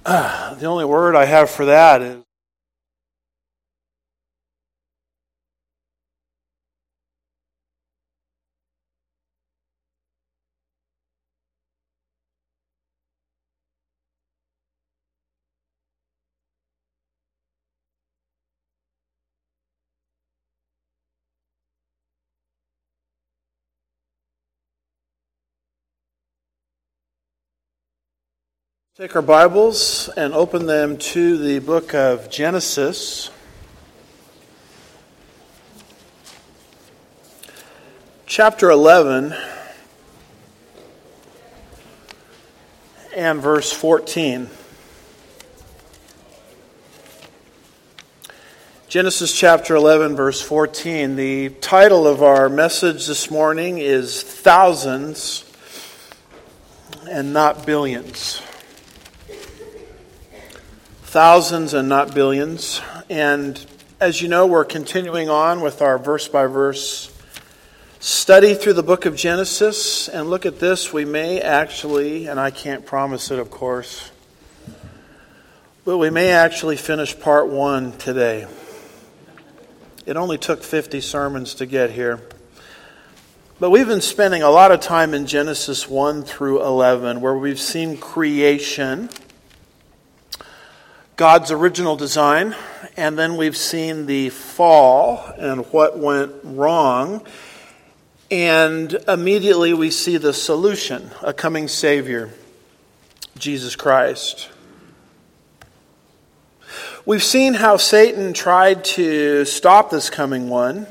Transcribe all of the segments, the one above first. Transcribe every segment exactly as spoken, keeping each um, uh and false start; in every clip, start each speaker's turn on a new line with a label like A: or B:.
A: The only word I have for that is take our Bibles and open them to the book of Genesis, chapter eleven, and verse fourteen. Genesis chapter eleven, verse fourteen. The title of our message this morning is Thousands and Not Billions. Thousands and not billions. And as you know, we're continuing on with our verse-by-verse study through the book of Genesis. And look at this, we may actually, and I can't promise it, of course, but we may actually finish part one today. It only took fifty sermons to get here. But we've been spending a lot of time in Genesis one through eleven, where we've seen creation, God's original design, and then we've seen the fall and what went wrong, and immediately we see the solution, a coming Savior, Jesus Christ. We've seen how Satan tried to stop this coming one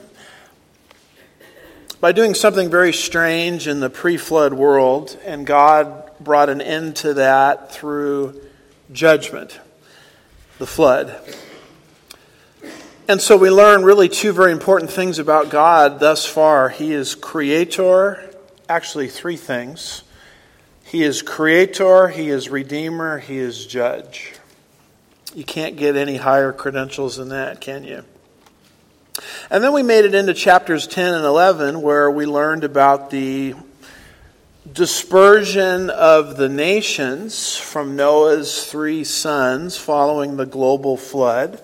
A: by doing something very strange in the pre-flood world, and God brought an end to that through judgment. The flood. And so we learn really two very important things about God thus far. He is creator, actually three things. He is creator, he is redeemer, he is judge. You can't get any higher credentials than that, can you? And then we made it into chapters ten and eleven, where we learned about the dispersion of the nations from Noah's three sons following the global flood.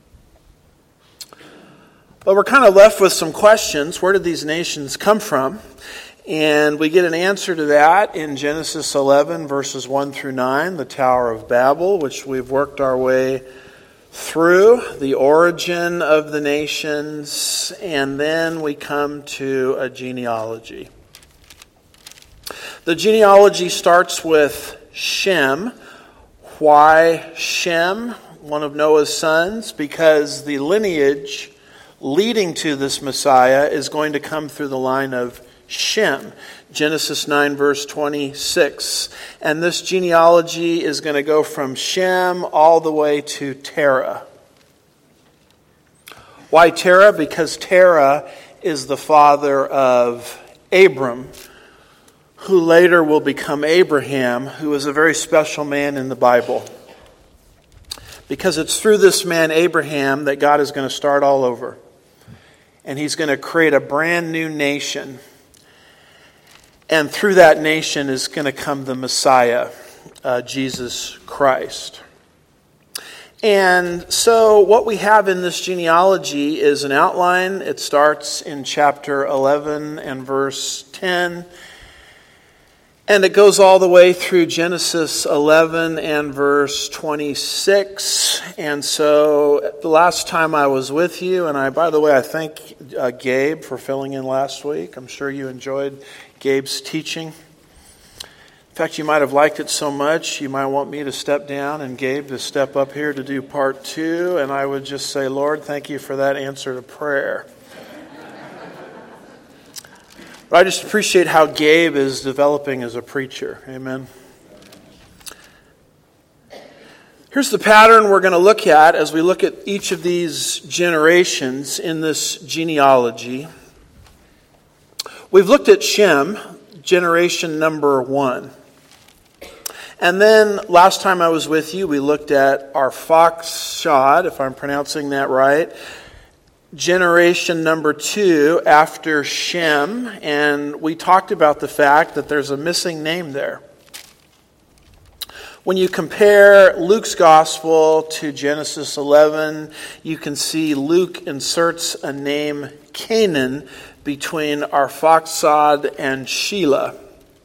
A: But we're kind of left with some questions. Where did these nations come from? And we get an answer to that in Genesis eleven, verses one through nine, the Tower of Babel, which we've worked our way through, the origin of the nations, and then we come to a genealogy. The genealogy starts with Shem. Why Shem, one of Noah's sons? Because the lineage leading to this Messiah is going to come through the line of Shem. Genesis nine, verse twenty-six. And this genealogy is going to go from Shem all the way to Terah. Why Terah? Because Terah is the father of Abram, who later will become Abraham, who is a very special man in the Bible. Because it's through this man, Abraham, that God is going to start all over. And he's going to create a brand new nation. And through that nation is going to come the Messiah, uh, Jesus Christ. And so what we have in this genealogy is an outline. It starts in chapter eleven and verse ten. And it goes all the way through Genesis eleven and verse twenty-six. And so the last time I was with you, and I, by the way, I thank uh, Gabe for filling in last week. I'm sure you enjoyed Gabe's teaching. In fact, you might have liked it so much, you might want me to step down and Gabe to step up here to do part two. And I would just say, Lord, thank you for that answer to prayer. But I just appreciate how Gabe is developing as a preacher. Amen. Here's the pattern we're going to look at as we look at each of these generations in this genealogy. We've looked at Shem, generation number one. And then last time I was with you, we looked at Arphaxad, if I'm pronouncing that right, generation number two after Shem, and we talked about the fact that there's a missing name there. When you compare Luke's gospel to Genesis eleven, you can see Luke inserts a name Canaan between Arphaxad and Shelah.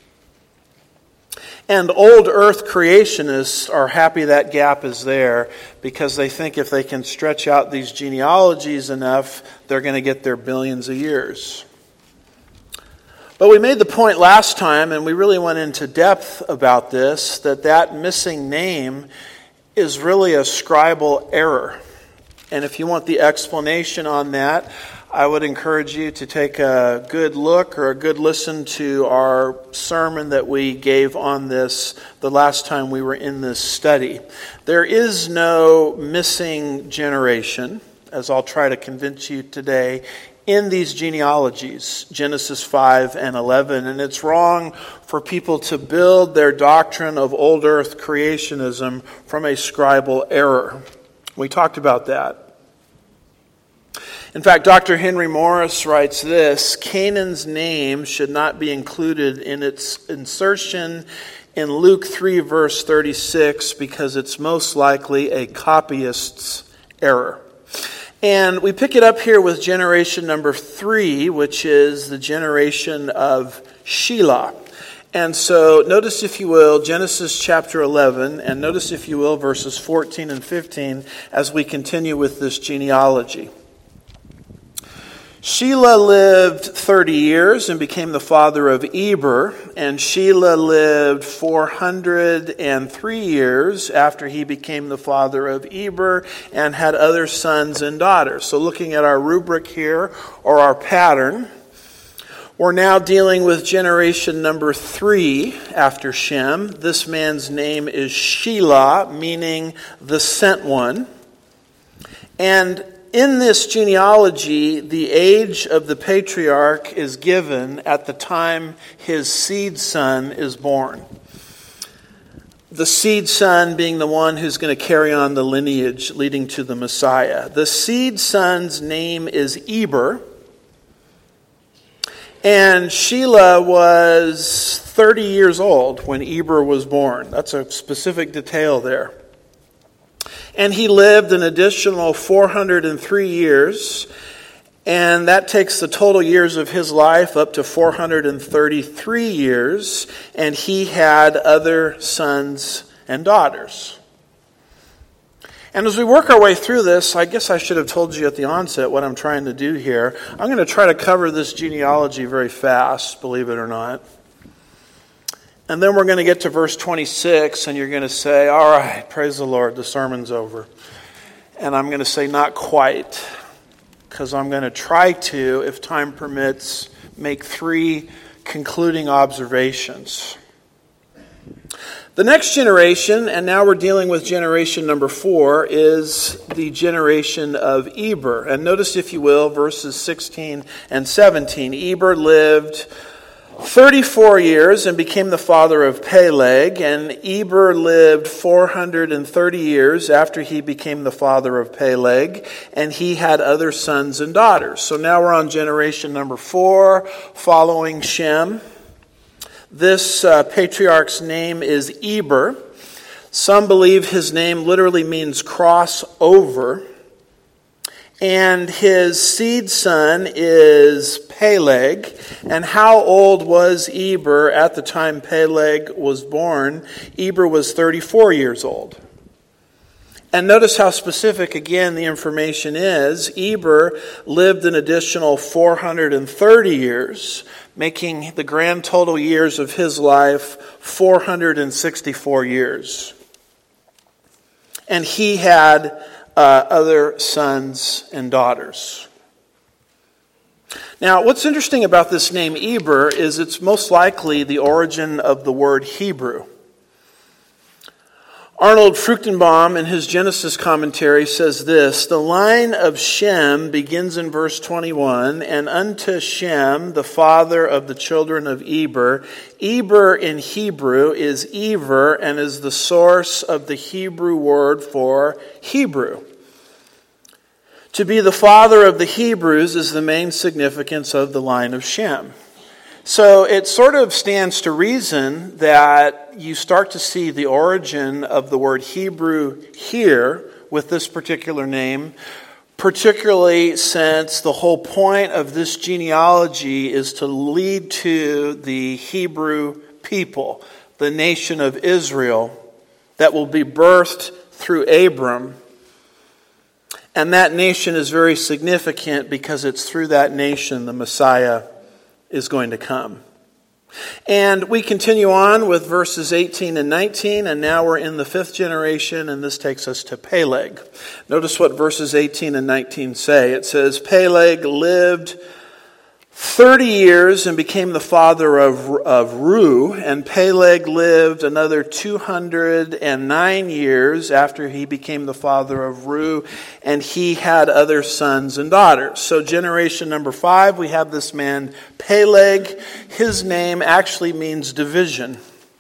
A: And old earth creationists are happy that gap is there because they think if they can stretch out these genealogies enough, they're going to get their billions of years. But we made the point last time, and we really went into depth about this, that that missing name is really a scribal error. And if you want the explanation on that, I would encourage you to take a good look or a good listen to our sermon that we gave on this the last time we were in this study. There is no missing generation, as I'll try to convince you today, in these genealogies, Genesis five and eleven. And it's wrong for people to build their doctrine of old earth creationism from a scribal error. We talked about that. In fact, Doctor Henry Morris writes this: Canaan's name should not be included in its insertion in Luke three, verse thirty-six, because it's most likely a copyist's error. And we pick it up here with generation number three, which is the generation of Shelah. And so notice, if you will, Genesis chapter eleven, and notice, if you will, verses fourteen and fifteen as we continue with this genealogy. Shelah lived thirty years and became the father of Eber, and Shelah lived four hundred three years after he became the father of Eber and had other sons and daughters. So looking at our rubric here, or our pattern, we're now dealing with generation number three after Shem. This man's name is Shelah, meaning the sent one. And in this genealogy, the age of the patriarch is given at the time his seed son is born. The seed son being the one who's going to carry on the lineage leading to the Messiah. The seed son's name is Eber. And Shelah was thirty years old when Eber was born. That's a specific detail there. And he lived an additional four hundred three years, and that takes the total years of his life up to four hundred thirty-three years, and he had other sons and daughters. And as we work our way through this, I guess I should have told you at the onset what I'm trying to do here. I'm going to try to cover this genealogy very fast, believe it or not. And then we're going to get to verse twenty-six, and you're going to say, all right, praise the Lord, the sermon's over. And I'm going to say, not quite, because I'm going to try to, if time permits, make three concluding observations. The next generation, and now we're dealing with generation number four, is the generation of Eber. And notice, if you will, verses sixteen and seventeen. Eber lived thirty-four years and became the father of Peleg, and Eber lived four hundred thirty years after he became the father of Peleg, and he had other sons and daughters. So now we're on generation number four, following Shem. This uh, patriarch's name is Eber. Some believe his name literally means cross over. And his seed son is Peleg. And how old was Eber at the time Peleg was born? Eber was thirty-four years old. And notice how specific, again, the information is. Eber lived an additional four hundred thirty years, making the grand total years of his life four hundred sixty-four years. And he had Uh, other sons and daughters. Now, what's interesting about this name Eber is it's most likely the origin of the word Hebrew. Arnold Fruchtenbaum, in his Genesis commentary, says this: the line of Shem begins in verse twenty-one, and unto Shem, the father of the children of Eber. Eber in Hebrew is Ever, and is the source of the Hebrew word for Hebrew. To be the father of the Hebrews is the main significance of the line of Shem. So it sort of stands to reason that that you start to see the origin of the word Hebrew here with this particular name, particularly since the whole point of this genealogy is to lead to the Hebrew people, the nation of Israel, that will be birthed through Abram. And that nation is very significant because it's through that nation the Messiah is going to come. And we continue on with verses eighteen and nineteen, and now we're in the fifth generation, and this takes us to Peleg. Notice what verses eighteen and nineteen say. It says, Peleg lived thirty years and became the father of, of Ru, and Peleg lived another two hundred nine years after he became the father of Ru, and he had other sons and daughters. So generation number five, we have this man Peleg. His name actually means division.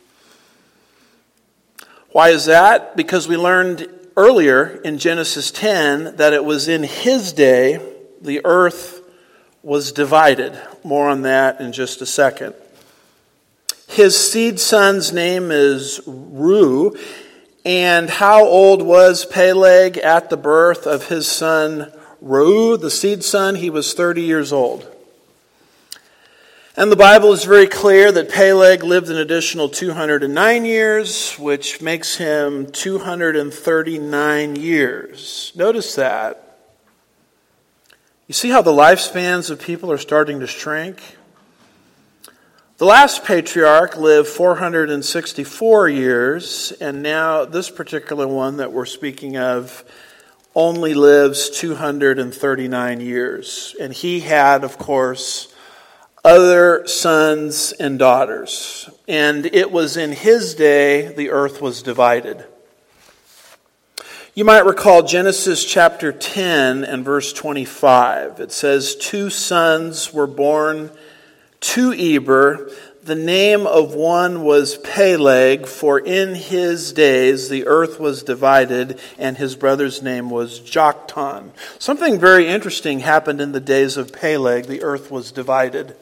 A: Why is that? Because we learned earlier in Genesis ten that it was in his day the earth was divided. More on that in just a second. His seed son's name is Ru. And how old was Peleg at the birth of his son Ru, the seed son? He was thirty years old. And the Bible is very clear that Peleg lived an additional two hundred nine years, which makes him two hundred thirty-nine years. Notice that. You see how the lifespans of people are starting to shrink? The last patriarch lived four hundred sixty-four years, and now this particular one that we're speaking of only lives two hundred thirty-nine years. And he had, of course, other sons and daughters. And it was in his day the earth was divided. You might recall Genesis chapter ten and verse twenty-five. It says, two sons were born to Eber. The name of one was Peleg, for in his days the earth was divided, and his brother's name was Joktan. Something very interesting happened in the days of Peleg. The earth was divided.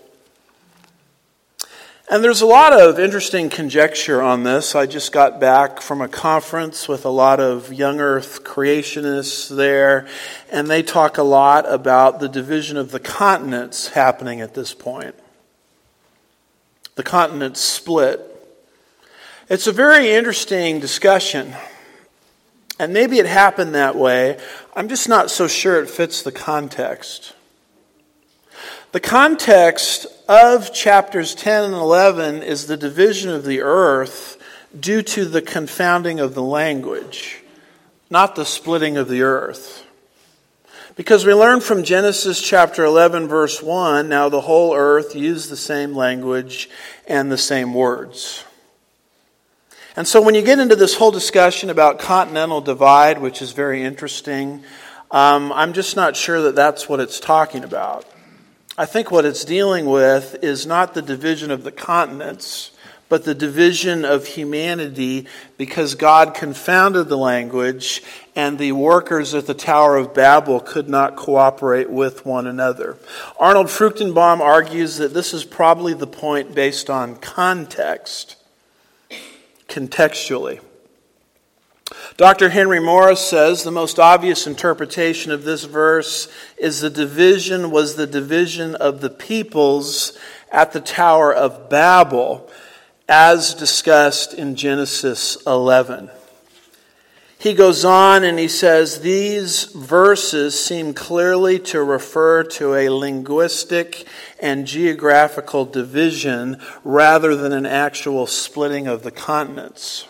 A: And there's a lot of interesting conjecture on this. I just got back from a conference with a lot of young earth creationists there, and they talk a lot about the division of the continents happening at this point. The continents split. It's a very interesting discussion, and maybe it happened that way. I'm just not so sure it fits the context. The context of chapters ten and eleven is the division of the earth due to the confounding of the language, not the splitting of the earth. Because we learn from Genesis chapter eleven verse one, now the whole earth used the same language and the same words. And so when you get into this whole discussion about continental divide, which is very interesting, um, I'm just not sure that that's what it's talking about. I think what it's dealing with is not the division of the continents, but the division of humanity, because God confounded the language and the workers at the Tower of Babel could not cooperate with one another. Arnold Fruchtenbaum argues that this is probably the point based on context, contextually. Doctor Henry Morris says the most obvious interpretation of this verse is the division was the division of the peoples at the Tower of Babel, as discussed in Genesis eleven. He goes on and he says, these verses seem clearly to refer to a linguistic and geographical division rather than an actual splitting of the continents.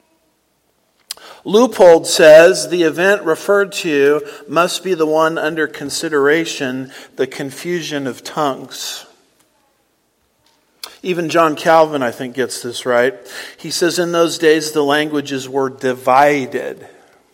A: Leupold says the event referred to must be the one under consideration, the confusion of tongues. Even John Calvin, I think, gets this right. He says, in those days the languages were divided.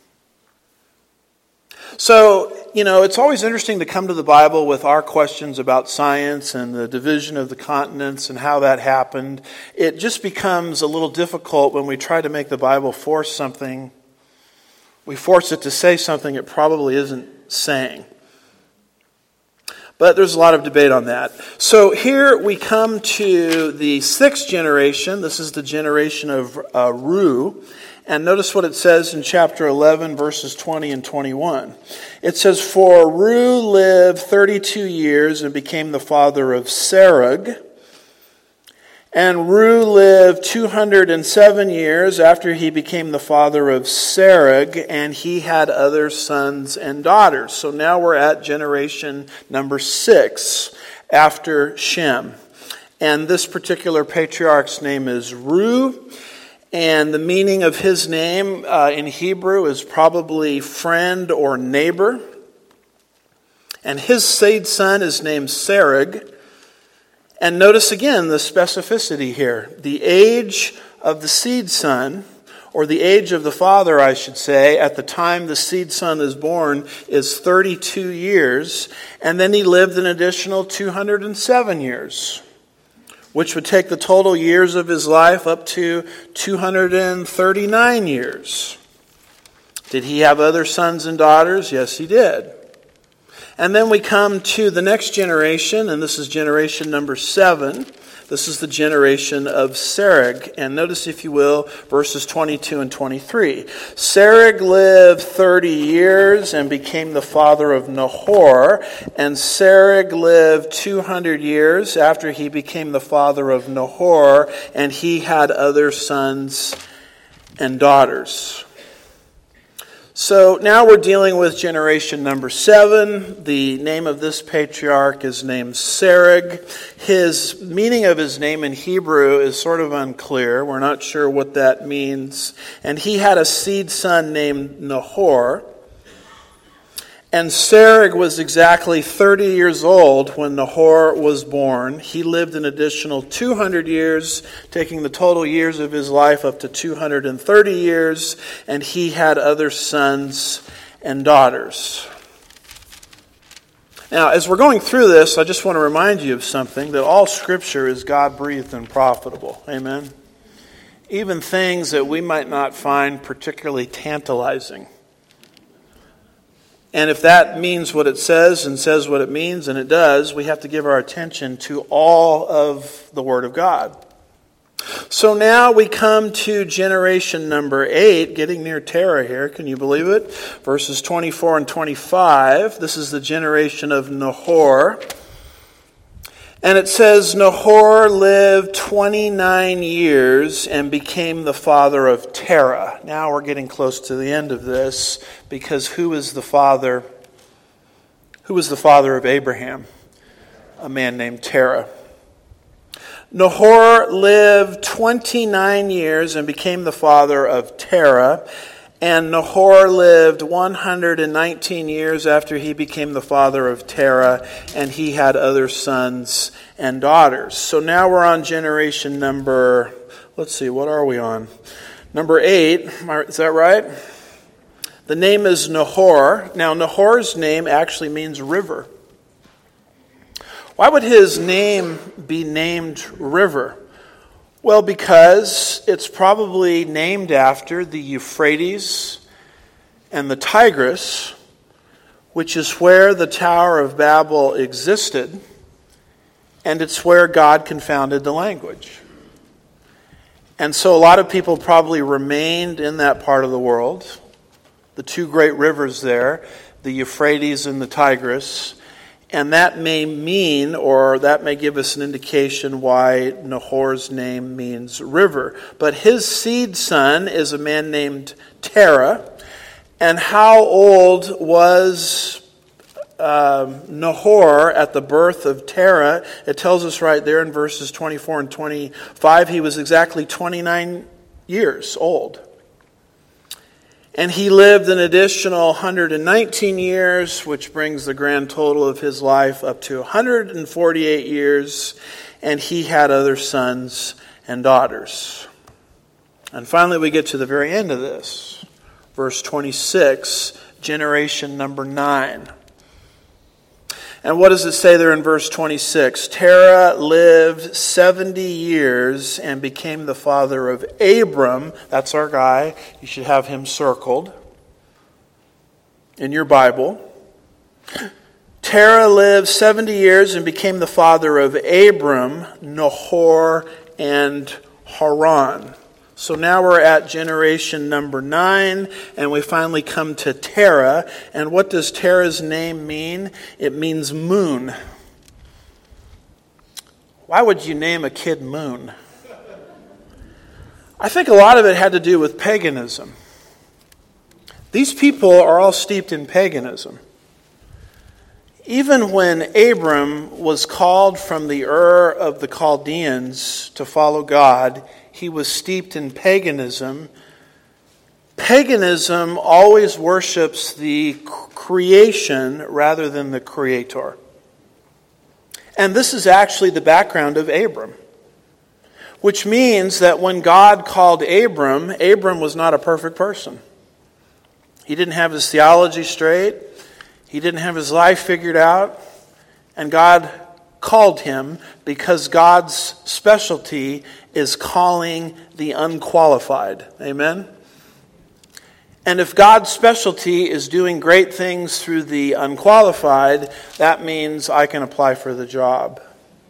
A: So, you know, it's always interesting to come to the Bible with our questions about science and the division of the continents and how that happened. It just becomes a little difficult when we try to make the Bible force something. We force it to say something it probably isn't saying. But there's a lot of debate on that. So here we come to the sixth generation. This is the generation of uh, Ru. And notice what it says in chapter eleven, verses twenty and twenty-one. It says, "For Ru lived thirty-two years and became the father of Serug. And Ru lived two hundred seven years after he became the father of Serug, and he had other sons and daughters." So now we're at generation number six after Shem. And this particular patriarch's name is Ru. And the meaning of his name uh, in Hebrew is probably friend or neighbor. And his seed son is named Serug. And notice again the specificity here. The age of the seed son, or the age of the father, I should say, at the time the seed son is born is thirty-two years. And then he lived an additional two hundred seven years, which would take the total years of his life up to two hundred thirty-nine years. Did he have other sons and daughters? Yes, he did. And then we come to the next generation, and this is generation number seven. This is the generation of Serug. And notice, if you will, verses twenty-two and twenty-three. "Serug lived thirty years and became the father of Nahor. And Serug lived two hundred years after he became the father of Nahor. And he had other sons and daughters." So now we're dealing with generation number seven. The name of this patriarch is named Serug. His meaning of his name in Hebrew is sort of unclear. We're not sure what that means. And he had a seed son named Nahor. And Serug was exactly thirty years old when Nahor was born. He lived an additional two hundred years, taking the total years of his life up to two hundred thirty years, and he had other sons and daughters. Now, as we're going through this, I just want to remind you of something, that all Scripture is God-breathed and profitable. Amen? Even things that we might not find particularly tantalizing. And if that means what it says and says what it means, and it does, we have to give our attention to all of the Word of God. So now we come to generation number eight, getting near Terah here. Can you believe it? Verses twenty-four and twenty-five. This is the generation of Nahor. And it says, "Nahor lived twenty-nine years and became the father of Terah." Now we're getting close to the end of this, because who is the father? Who was the father of Abraham? A man named Terah. Nahor lived twenty-nine years and became the father of Terah. And Nahor lived one hundred nineteen years after he became the father of Terah, and he had other sons and daughters. So now we're on generation number, let's see, what are we on? Number eight, is that right? The name is Nahor. Now, Nahor's name actually means river. Why would his name be named river? Well, because it's probably named after the Euphrates and the Tigris, which is where the Tower of Babel existed, and it's where God confounded the language. And so a lot of people probably remained in that part of the world, the two great rivers there, the Euphrates and the Tigris. And that may mean, or that may give us an indication why Nahor's name means river. But his seed son is a man named Terah. And how old was um, Nahor at the birth of Terah? It tells us right there in verses twenty-four and twenty-five, he was exactly twenty-nine years old. And he lived an additional one hundred nineteen years, which brings the grand total of his life up to one hundred forty-eight years. And he had other sons and daughters. And finally we get to the very end of this. Verse twenty-six, generation number nine. And what does it say there in verse twenty-six? Terah lived seventy years and became the father of Abram. That's our guy. You should have him circled in your Bible. Terah lived seventy years and became the father of Abram, Nahor, and Haran. So now we're at generation number nine, and we finally come to Terah. And what does Terah's name mean? It means moon. Why would you name a kid Moon? I think a lot of it had to do with paganism. These people are all steeped in paganism. Even when Abram was called from the Ur of the Chaldeans to follow God, he was steeped in paganism. Paganism always worships the creation rather than the creator. And this is actually the background of Abram. Which means that when God called Abram, Abram was not a perfect person. He didn't have his theology straight. He didn't have his life figured out. And God called him because God's specialty is calling the unqualified. Amen? And if God's specialty is doing great things through the unqualified, that means I can apply for the job.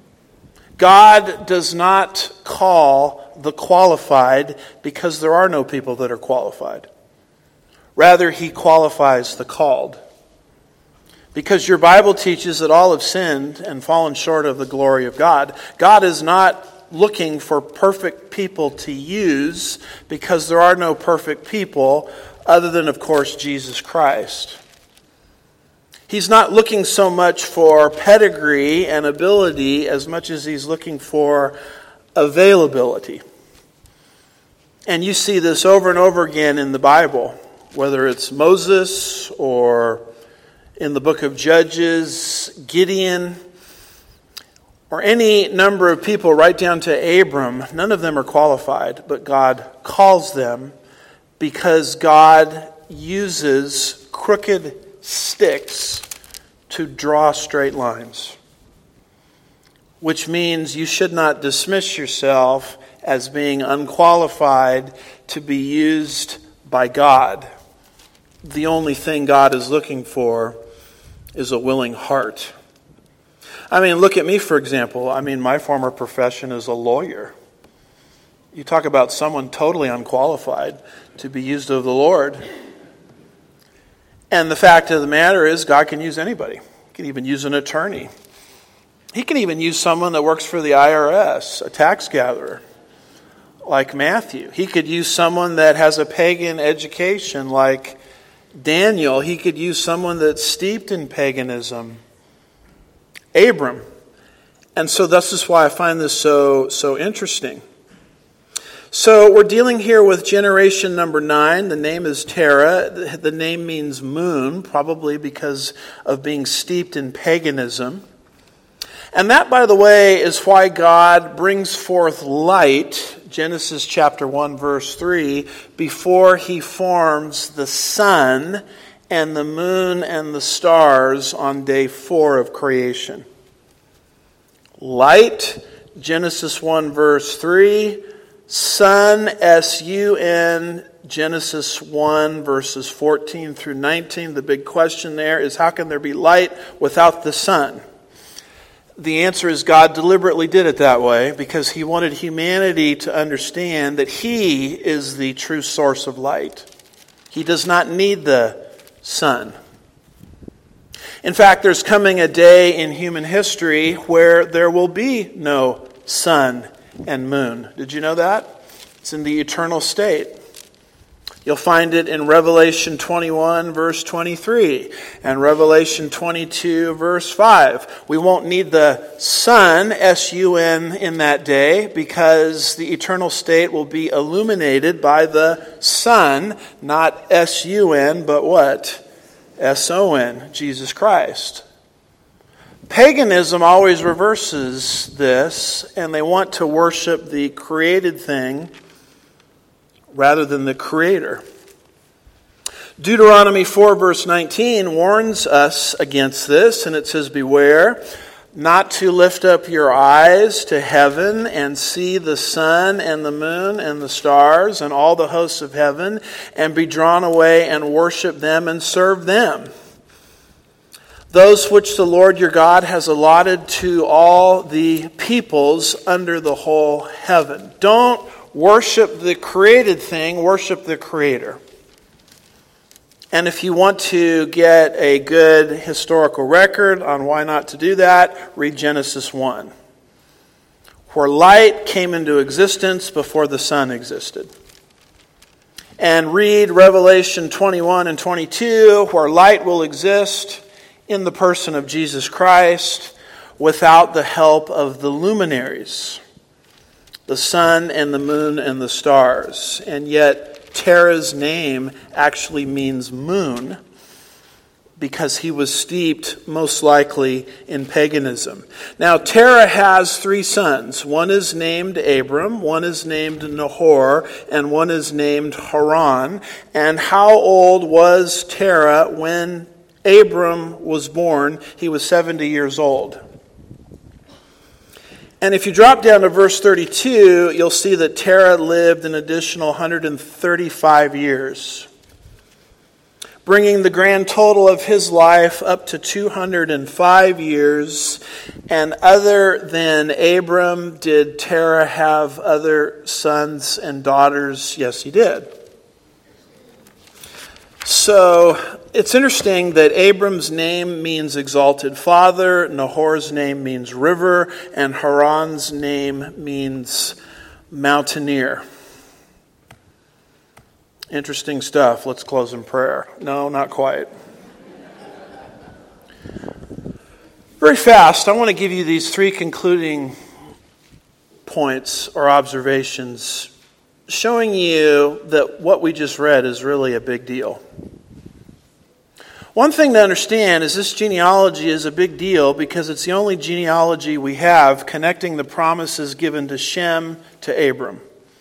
A: God does not call the qualified because there are no people that are qualified. Rather, He qualifies the called. Because your Bible teaches that all have sinned and fallen short of the glory of God. God is not looking for perfect people to use because there are no perfect people other than, of course, Jesus Christ. He's not looking so much for pedigree and ability as much as He's looking for availability. And you see this over and over again in the Bible, whether it's Moses or in the book of Judges, Gideon, or any number of people right down to Abram. None of them are qualified, but God calls them because God uses crooked sticks to draw straight lines. Which means you should not dismiss yourself as being unqualified to be used by God. The only thing God is looking for is a willing heart. I mean, look at me, for example. I mean, my former profession is a lawyer. You talk about someone totally unqualified to be used of the Lord. And the fact of the matter is, God can use anybody. He can even use an attorney. He can even use someone that works for the I R S, a tax gatherer, like Matthew. He could use someone that has a pagan education, like Daniel. He could use someone that's steeped in paganism, Abram. And so this is why I find this so, so interesting. So we're dealing here with generation number nine. The name is Terah. The name means moon, probably because of being steeped in paganism. And that, by the way, is why God brings forth light, Genesis chapter one, verse three, before He forms the sun and the moon and the stars on day four of creation. Light, Genesis one, verse three. Sun, S U N, Genesis one, verses fourteen through nineteen. The big question there is, how can there be light without the sun? The answer is God deliberately did it that way because He wanted humanity to understand that He is the true source of light. He does not need the sun. In fact, there's coming a day in human history where there will be no sun and moon. Did you know that? It's in the eternal state. You'll find it in Revelation twenty-one, verse twenty-three, and Revelation twenty-two, verse five. We won't need the sun, S U N, in that day because the eternal state will be illuminated by the sun, not S U N, but what? S O N, Jesus Christ. Paganism always reverses this, and they want to worship the created thing rather than the Creator. Deuteronomy four, verse nineteen warns us against this, and it says, "Beware not to lift up your eyes to heaven and see the sun and the moon and the stars and all the hosts of heaven, and be drawn away and worship them and serve them. those which the Lord your God has allotted to all the peoples under the whole heaven. Don't worship the created thing, worship the Creator. And if you want to get a good historical record on why not to do that, read Genesis one, where light came into existence before the sun existed. And read Revelation twenty-one and twenty-two, where light will exist in the person of Jesus Christ without the help of the luminaries, the sun and the moon and the stars. And yet Terah's name actually means moon, because he was steeped most likely in paganism. Now, Terah has three sons. One is named Abram, one is named Nahor, and one is named Haran. And how old was Terah when Abram was born? He was seventy years old. And if you drop down to verse thirty-two, you'll see that Terah lived an additional one hundred thirty-five years, bringing the grand total of his life up to two hundred five years. And other than Abram, did Terah have other sons and daughters? Yes, he did. So it's interesting that Abram's name means exalted father, Nahor's name means river, and Haran's name means mountaineer. Interesting stuff. Let's close in prayer. No, not quite. Very fast, I want to give you these three concluding points or observations showing you that what we just read is really a big deal. One thing to understand is this genealogy is a big deal because it's the only genealogy we have connecting the promises given to Shem to Abram.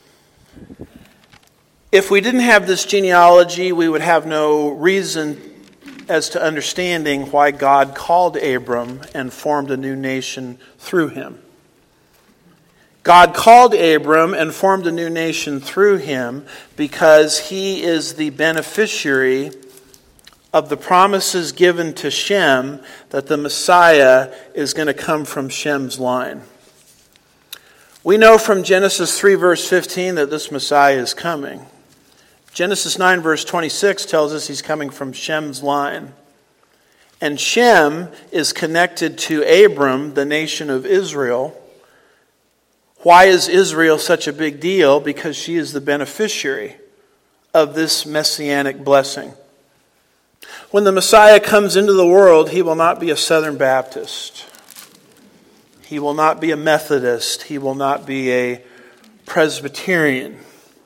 A: If we didn't have this genealogy, we would have no reason as to understanding why God called Abram and formed a new nation through him. God called Abram and formed a new nation through him because he is the beneficiary of the promises given to Shem that the Messiah is going to come from Shem's line. We know from Genesis three verse fifteen that this Messiah is coming. Genesis nine verse twenty-six tells us he's coming from Shem's line. And Shem is connected to Abram, the nation of Israel. Why is Israel such a big deal? Because she is the beneficiary of this messianic blessing. When the Messiah comes into the world, he will not be a Southern Baptist. He will not be a Methodist. He will not be a Presbyterian.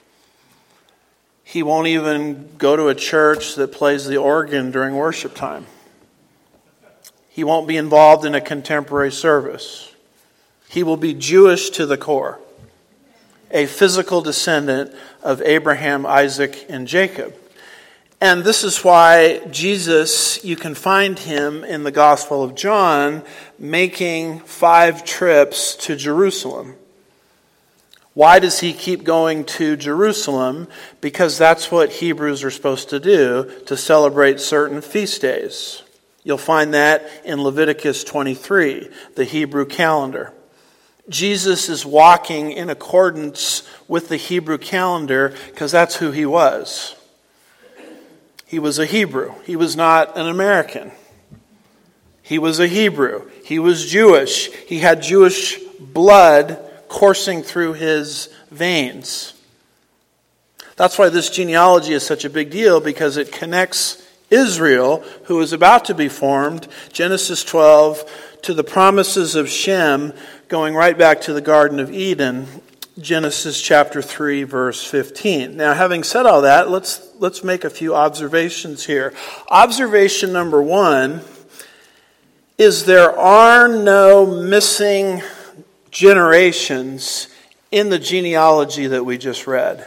A: He won't even go to a church that plays the organ during worship time. He won't be involved in a contemporary service. He will be Jewish to the core, a physical descendant of Abraham, Isaac, and Jacob. And this is why Jesus, you can find him in the Gospel of John, making five trips to Jerusalem. Why does he keep going to Jerusalem? Because that's what Hebrews are supposed to do to celebrate certain feast days. You'll find that in Leviticus twenty-three, the Hebrew calendar. Jesus is walking in accordance with the Hebrew calendar because that's who he was. He was a Hebrew. He was not an American. He was a Hebrew. He was Jewish. He had Jewish blood coursing through his veins. That's why this genealogy is such a big deal, because it connects Israel, who is about to be formed, Genesis twelve, to the promises of Shem, going right back to the Garden of Eden, Genesis chapter three, verse fifteen. Now, having said all that, let's let's make a few observations here. Observation number one is there are no missing generations in the genealogy that we just read.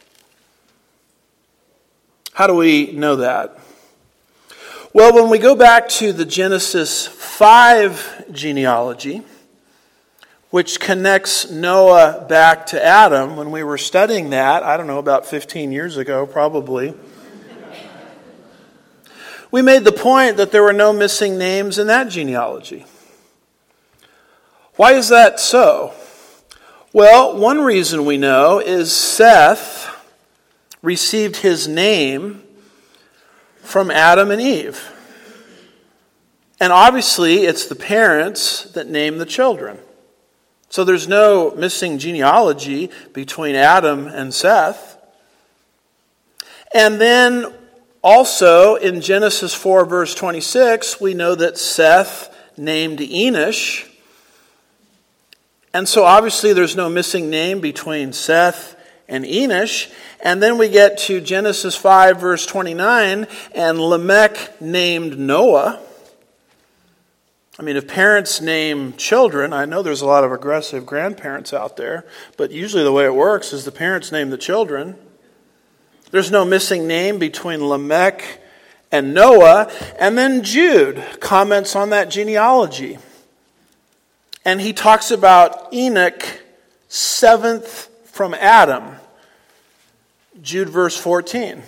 A: How do we know that? Well, when we go back to the Genesis five genealogy, which connects Noah back to Adam, when we were studying that, I don't know, about fifteen years ago probably, We made the point that there were no missing names in that genealogy. Why is that so? Well, one reason we know is Seth received his name from Adam and Eve. And obviously, it's the parents that name the children. So there's no missing genealogy between Adam and Seth. And then also in Genesis four, verse twenty-six, we know that Seth named Enosh. And so obviously there's no missing name between Seth and Enosh. And then we get to Genesis five, verse twenty-nine, and Lamech named Noah. I mean, if parents name children, I know there's a lot of aggressive grandparents out there, but usually the way it works is the parents name the children. There's no missing name between Lamech and Noah. And then Jude comments on that genealogy. And he talks about Enoch, seventh from Adam. Jude verse fourteen.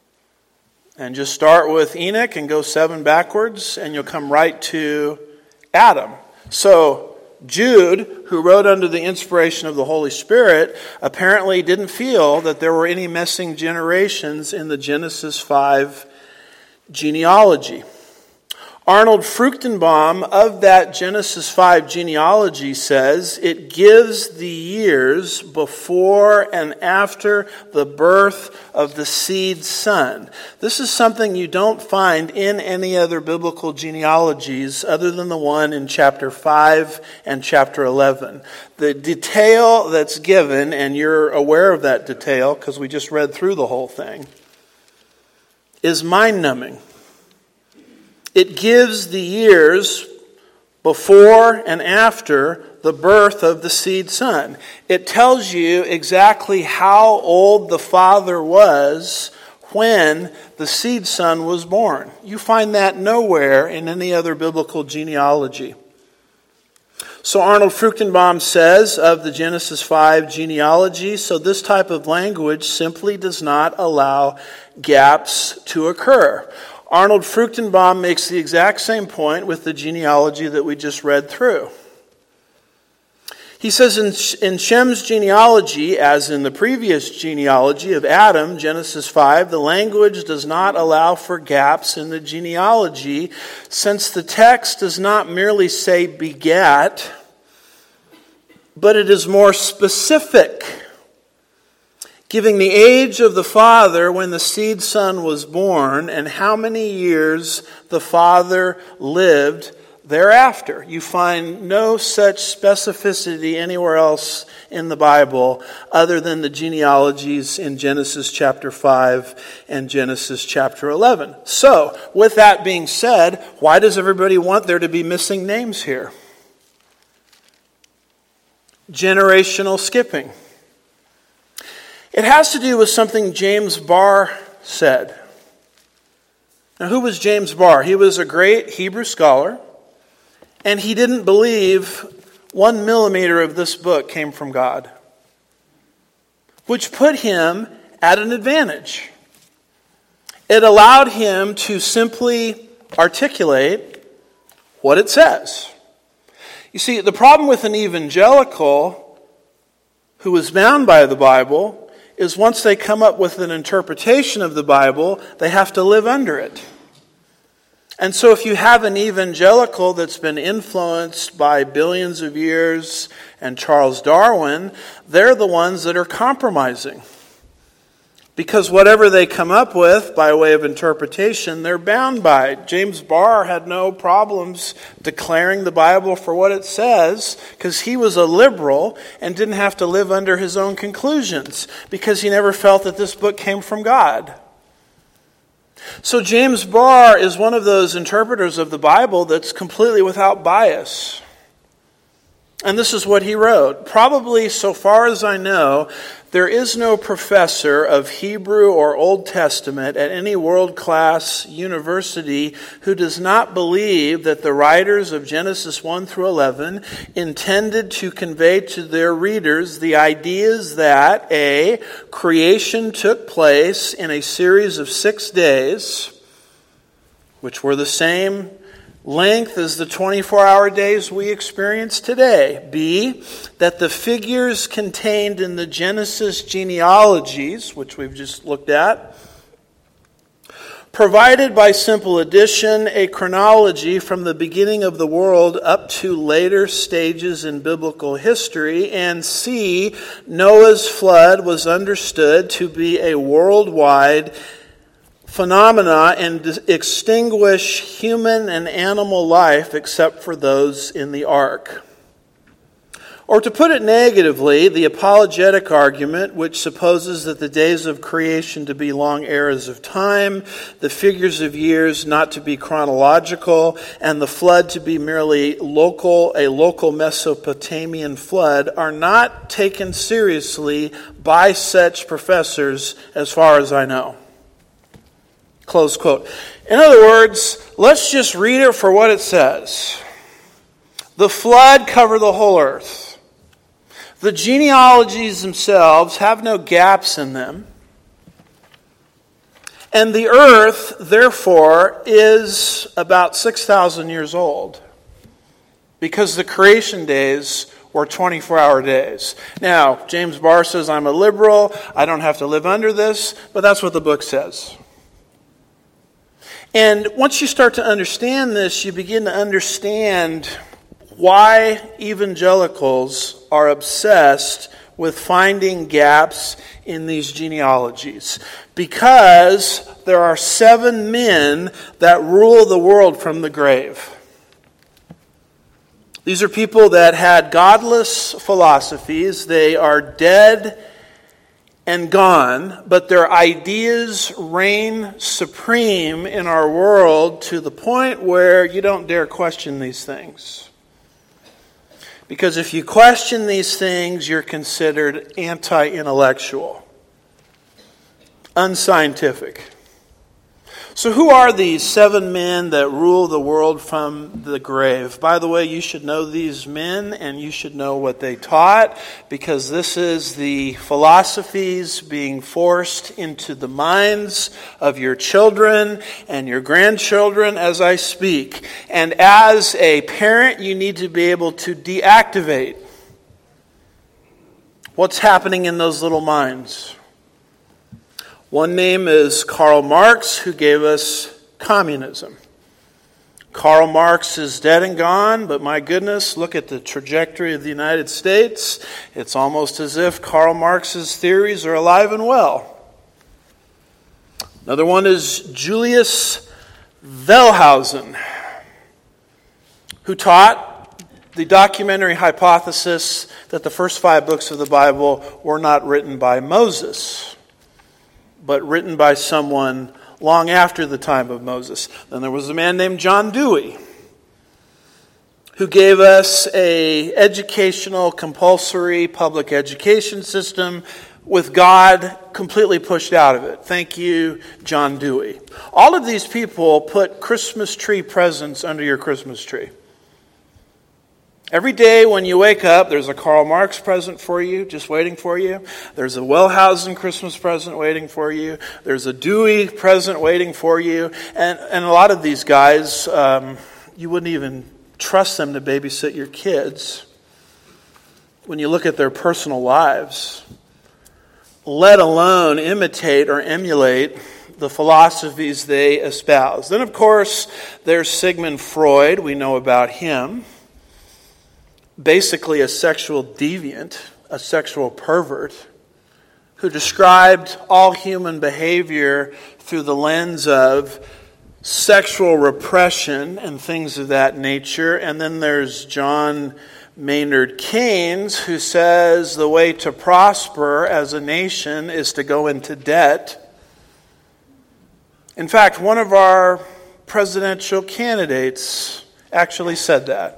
A: And just start with Enoch and go seven backwards, and you'll come right to Adam. So Jude, who wrote under the inspiration of the Holy Spirit, apparently didn't feel that there were any missing generations in the Genesis five genealogy. Arnold Fruchtenbaum of that Genesis five genealogy says it gives the years before and after the birth of the seed son. This is something you don't find in any other biblical genealogies other than the one in chapter five and chapter eleven. The detail that's given, and you're aware of that detail because we just read through the whole thing, is mind-numbing. It gives the years before and after the birth of the seed son. It tells you exactly how old the father was when the seed son was born. You find that nowhere in any other biblical genealogy. So Arnold Fruchtenbaum says of the Genesis five genealogy, so this type of language simply does not allow gaps to occur. Arnold Fruchtenbaum makes the exact same point with the genealogy that we just read through. He says in, in Shem's genealogy, as in the previous genealogy of Adam, Genesis five, the language does not allow for gaps in the genealogy, since the text does not merely say begat, but it is more specific, giving the age of the father when the seed son was born and how many years the father lived thereafter. You find no such specificity anywhere else in the Bible other than the genealogies in Genesis chapter five and Genesis chapter eleven. So, with that being said, why does everybody want there to be missing names here? Generational skipping. It has to do with something James Barr said. Now, who was James Barr? He was a great Hebrew scholar, and he didn't believe one millimeter of this book came from God, which put him at an advantage. It allowed him to simply articulate what it says. You see, the problem with an evangelical who is bound by the Bible is once they come up with an interpretation of the Bible, they have to live under it. And so if you have an evangelical that's been influenced by billions of years and Charles Darwin, they're the ones that are compromising. Because whatever they come up with by way of interpretation, they're bound by. James Barr had no problems declaring the Bible for what it says because he was a liberal and didn't have to live under his own conclusions because he never felt that this book came from God. So James Barr is one of those interpreters of the Bible that's completely without bias. And this is what he wrote. Probably, so far as I know, there is no professor of Hebrew or Old Testament at any world-class university who does not believe that the writers of Genesis one through eleven intended to convey to their readers the ideas that A, creation took place in a series of six days, which were the same length as the twenty-four hour days we experience today. B, that the figures contained in the Genesis genealogies, which we've just looked at, provided by simple addition a chronology from the beginning of the world up to later stages in biblical history. And C, Noah's flood was understood to be a worldwide phenomena and extinguish human and animal life except for those in the ark. Or to put it negatively, the apologetic argument, which supposes that the days of creation to be long eras of time, the figures of years not to be chronological, and the flood to be merely local, a local Mesopotamian flood, are not taken seriously by such professors as far as I know. Close quote. In other words, let's just read it for what it says. The flood covered the whole earth. The genealogies themselves have no gaps in them. And the earth, therefore, is about six thousand years old. Because the creation days were twenty-four hour days. Now, James Barr says I'm a liberal. I don't have to live under this. But that's what the book says. And once you start to understand this, you begin to understand why evangelicals are obsessed with finding gaps in these genealogies. Because there are seven men that rule the world from the grave. These are people that had godless philosophies. They are dead and gone, but their ideas reign supreme in our world to the point where you don't dare question these things. Because if you question these things, you're considered anti-intellectual, unscientific. So who are these seven men that rule the world from the grave? By the way, you should know these men and you should know what they taught, because this is the philosophies being forced into the minds of your children and your grandchildren as I speak. And as a parent, you need to be able to deactivate what's happening in those little minds. One name is Karl Marx, who gave us communism. Karl Marx is dead and gone, but my goodness, look at the trajectory of the United States. It's almost as if Karl Marx's theories are alive and well. Another one is Julius Wellhausen, who taught the documentary hypothesis that the first five books of the Bible were not written by Moses, but written by someone long after the time of Moses. Then there was a man named John Dewey, who gave us a educational, compulsory public education system with God completely pushed out of it. Thank you, John Dewey. All of these people put Christmas tree presents under your Christmas tree. Every day when you wake up, there's a Karl Marx present for you, just waiting for you. There's a Wellhausen Christmas present waiting for you. There's a Dewey present waiting for you. And, and a lot of these guys, um, you wouldn't even trust them to babysit your kids when you look at their personal lives, let alone imitate or emulate the philosophies they espouse. Then, of course, there's Sigmund Freud. We know about him. Basically a sexual deviant, a sexual pervert, who described all human behavior through the lens of sexual repression and things of that nature. And then there's John Maynard Keynes, who says the way to prosper as a nation is to go into debt. In fact, one of our presidential candidates actually said that.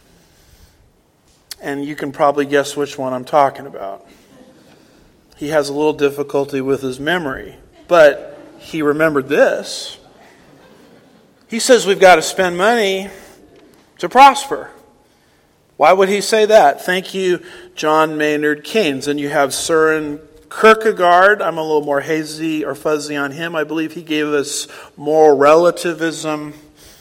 A: And you can probably guess which one I'm talking about. He has a little difficulty with his memory, but he remembered this. He says we've got to spend money to prosper. Why would he say that? Thank you, John Maynard Keynes. And you have Søren Kierkegaard, I'm a little more hazy or fuzzy on him. I believe he gave us moral relativism,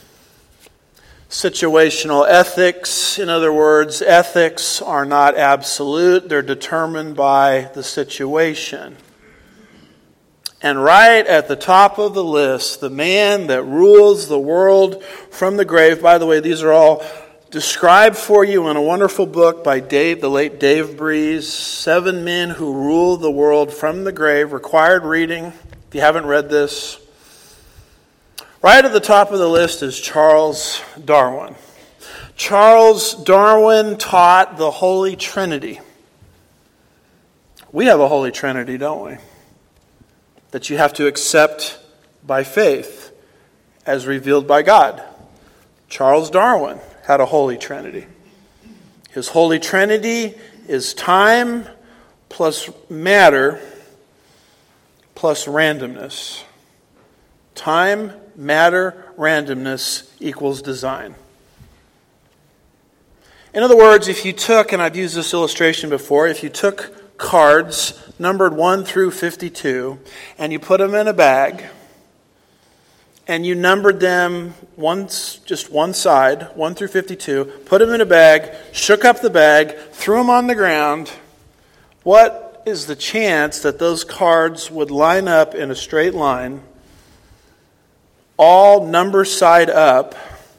A: situational ethics. In other words, ethics are not absolute. They're determined by the situation. And right at the top of the list, the man that rules the world from the grave. By the way, these are all described for you in a wonderful book by Dave, the late Dave Breeze, Seven Men Who Rule the World from the Grave, required reading, if you haven't read this. Right at the top of the list is Charles Darwin. Charles Darwin taught the Holy Trinity. We have a Holy Trinity, don't we? That you have to accept by faith as revealed by God. Charles Darwin had a Holy Trinity. His Holy Trinity is time plus matter plus randomness. Time, matter, randomness equals design. In other words, if you took, and I've used this illustration before, if you took cards numbered one through fifty-two and you put them in a bag, and you numbered them once, just one side, one through fifty-two, put them in a bag, shook up the bag, threw them on the ground, what is the chance that those cards would line up in a straight line, all number side up,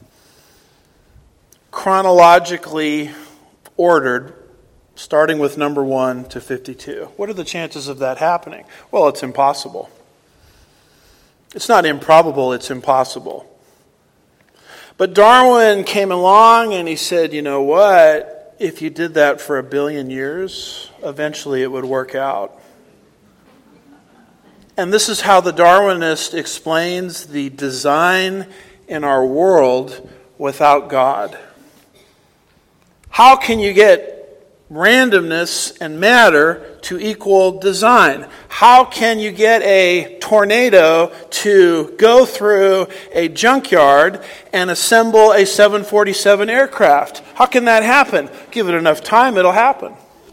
A: chronologically ordered, starting with number one to fifty-two? What are the chances of that happening? Well, it's impossible. It's not improbable, it's impossible. But Darwin came along and he said, you know what? If you did that for a billion years, eventually it would work out. And this is how the Darwinist explains the design in our world without God. How can you get randomness and matter to equal design? How can you get a tornado to go through a junkyard and assemble a seven forty-seven aircraft? How can that happen? Give it enough time, it'll happen.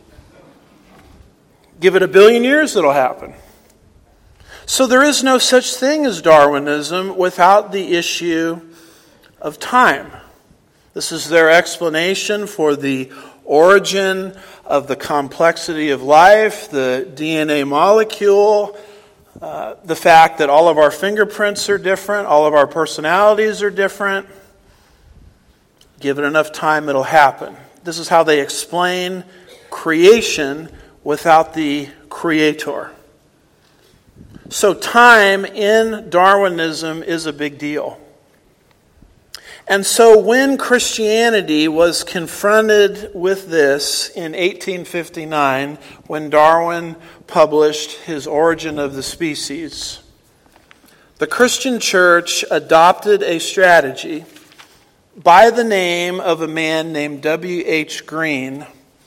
A: Give it a billion years, it'll happen. So there is no such thing as Darwinism without the issue of time. This is their explanation for the origin of the complexity of life, the D N A molecule, uh, the fact that all of our fingerprints are different, all of our personalities are different. Give it enough time, it'll happen. This is how they explain creation without the creator. So time in Darwinism is a big deal. And so when Christianity was confronted with this in eighteen fifty-nine, when Darwin published his Origin of the Species, the Christian church adopted a strategy by the name of a man named W H Green,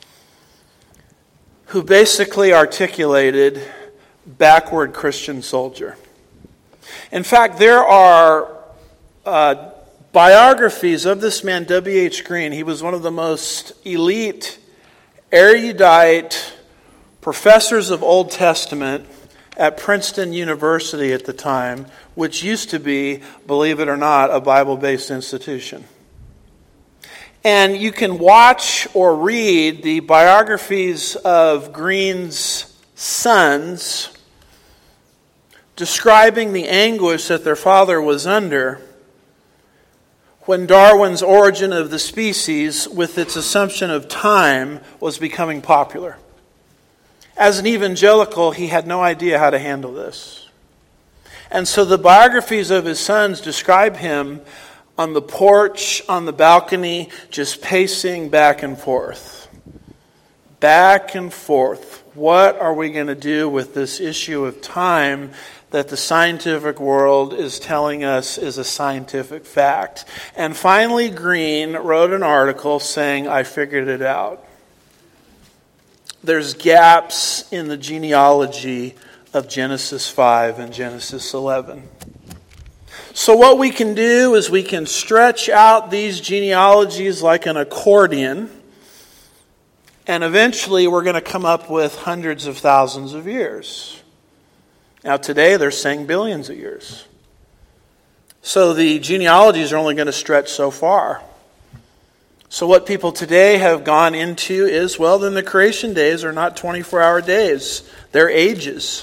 A: who basically articulated backward Christian soldier. In fact, there are uh, biographies of this man, W H Green. He was one of the most elite, erudite professors of Old Testament at Princeton University at the time, which used to be, believe it or not, a Bible-based institution. And you can watch or read the biographies of Green's sons describing the anguish that their father was under when Darwin's Origin of the Species, with its assumption of time, was becoming popular. As an evangelical, he had no idea how to handle this. And so the biographies of his sons describe him on the porch, on the balcony, just pacing back and forth. Back and forth. What are we going to do with this issue of time that the scientific world is telling us is a scientific fact? And finally, Green wrote an article saying, I figured it out. There's gaps in the genealogy of Genesis five and Genesis eleven. So what we can do is we can stretch out these genealogies like an accordion And eventually we're going to come up with hundreds of thousands of years. Now today they're saying billions of years. So the genealogies are only going to stretch so far. So what people today have gone into is, well, then the creation days are not twenty-four hour days. They're ages.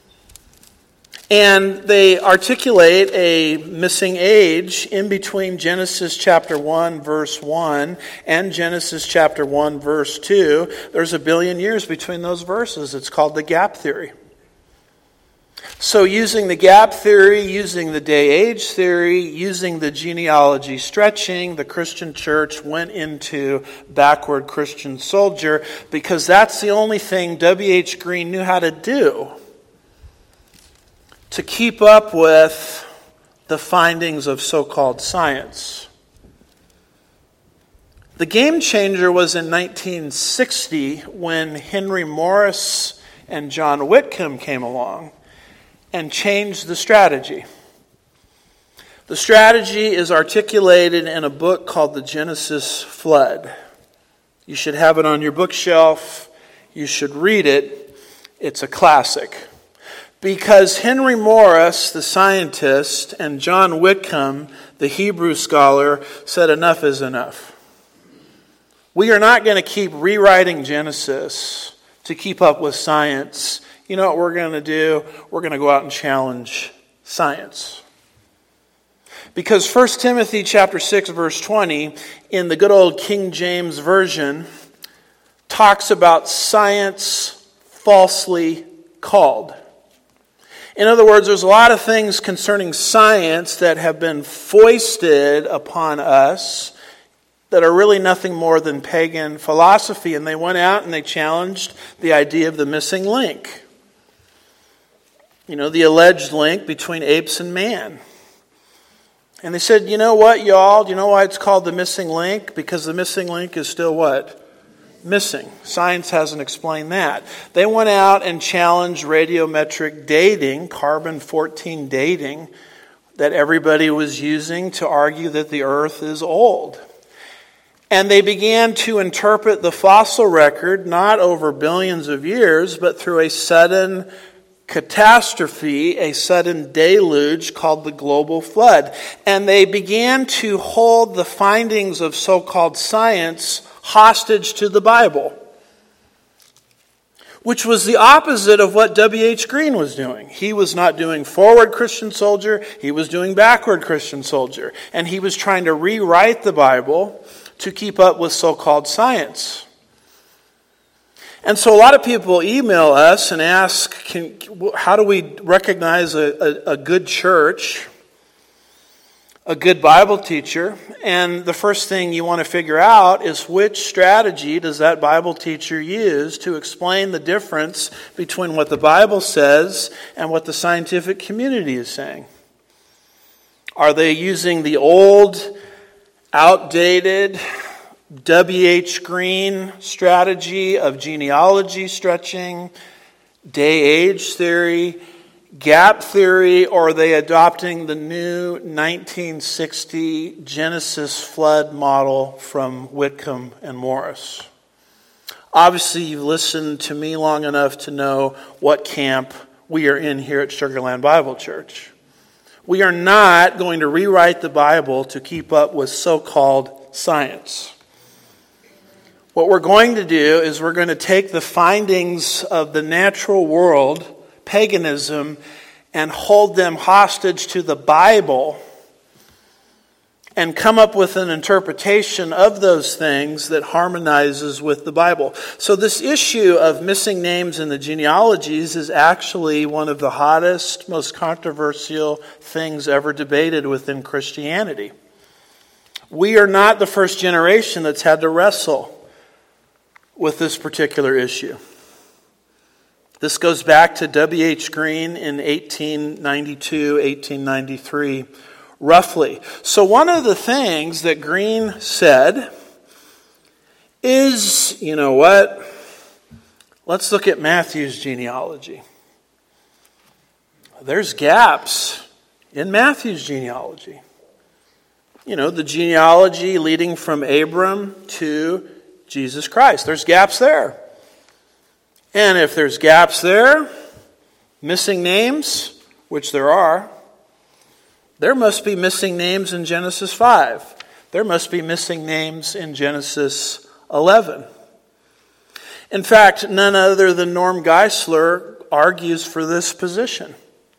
A: And they articulate a missing age in between Genesis chapter one, verse one, and Genesis chapter one, verse two. There's a billion years between those verses. It's called the gap theory. So using the gap theory, using the day-age theory, using the genealogy stretching, the Christian church went into backward Christian soldier because that's the only thing W H Green knew how to do to keep up with the findings of so-called science. The game changer was in nineteen sixty when Henry Morris and John Whitcomb came along and changed the strategy. The strategy is articulated in a book called The Genesis Flood. You should have it on your bookshelf. You should read it. It's a classic. Because Henry Morris, the scientist, and John Whitcomb, the Hebrew scholar, said enough is enough. We are not going to keep rewriting Genesis to keep up with science. You know what we're going to do? We're going to go out and challenge science. Because First Timothy chapter six, verse twenty, in the good old King James Version, talks about science falsely called. In other words, there's a lot of things concerning science that have been foisted upon us that are really nothing more than pagan philosophy. And they went out and they challenged the idea of the missing link. You know, the alleged link between apes and man. And they said, you know what, y'all? Do you know why it's called the missing link? Because the missing link is still what? Missing. Science hasn't explained that. They went out and challenged radiometric dating, carbon fourteen dating, that everybody was using to argue that the earth is old. And they began to interpret the fossil record not over billions of years, but through a sudden catastrophe, a sudden deluge called the global flood. And they began to hold the findings of so-called science hostage to the Bible, which was the opposite of what W H Green was doing. He was not doing forward Christian soldier, he was doing backward Christian soldier. And he was trying to rewrite the Bible to keep up with so-called science. And so a lot of people email us and ask, can, how do we recognize a, a, a good church, a good Bible teacher? And the first thing you want to figure out is which strategy does that Bible teacher use to explain the difference between what the Bible says and what the scientific community is saying. Are they using the old, outdated W H Green strategy of genealogy stretching, day-age theory, gap theory, or are they adopting the new nineteen sixty Genesis flood model from Whitcomb and Morris? Obviously, you've listened to me long enough to know what camp we are in here at Sugar Land Bible Church. We are not going to rewrite the Bible to keep up with so-called science. What we're going to do is we're going to take the findings of the natural world, paganism, and hold them hostage to the Bible and come up with an interpretation of those things that harmonizes with the Bible. So this issue of missing names in the genealogies is actually one of the hottest, most controversial things ever debated within Christianity. We are not the first generation that's had to wrestle with this particular issue. This goes back to W H Green in eighteen ninety-two, eighteen ninety-three, roughly. So one of the things that Green said is, you know what? Let's look at Matthew's genealogy. There's gaps in Matthew's genealogy. You know, the genealogy leading from Abram to Jesus Christ. There's gaps there. And if there's gaps there, missing names, which there are, there must be missing names in Genesis five. There must be missing names in Genesis eleven. In fact, none other than Norm Geisler argues for this position.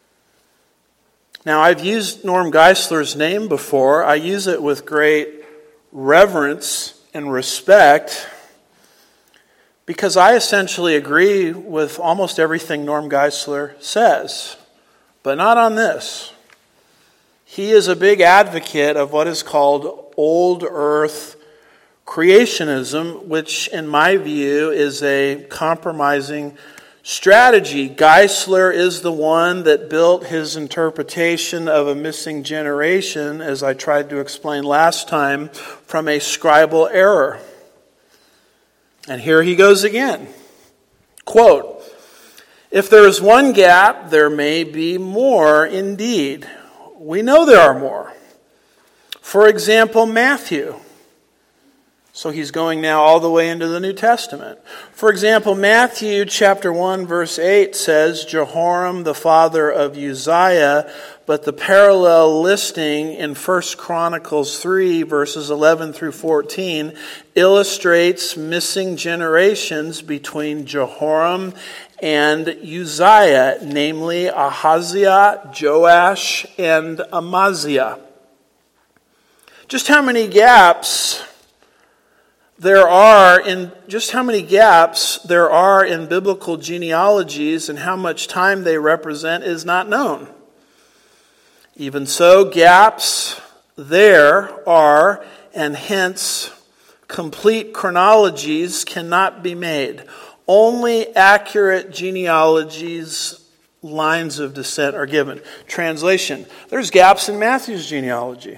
A: Now, I've used Norm Geisler's name before. I use it with great reverence and respect because I essentially agree with almost everything Norm Geisler says, but not on this. He is a big advocate of what is called old earth creationism, which in my view is a compromising strategy. Geisler is the one that built his interpretation of a missing generation, as I tried to explain last time, from a scribal error. And here he goes again. Quote, "If there is one gap, there may be more indeed. We know there are more. For example, Matthew." So he's going now all the way into the New Testament. For example, Matthew chapter one verse eight says, Jehoram the father of Uzziah, but the parallel listing in First Chronicles three verses eleven through fourteen illustrates missing generations between Jehoram and Uzziah, namely Ahaziah, Joash, and Amaziah. Just how many gaps there are in just how many gaps there are in biblical genealogies and how much time they represent is not known. Even so, gaps there are, and hence complete chronologies cannot be made. Only accurate genealogies, lines of descent are given. Translation: there's gaps in Matthew's genealogy.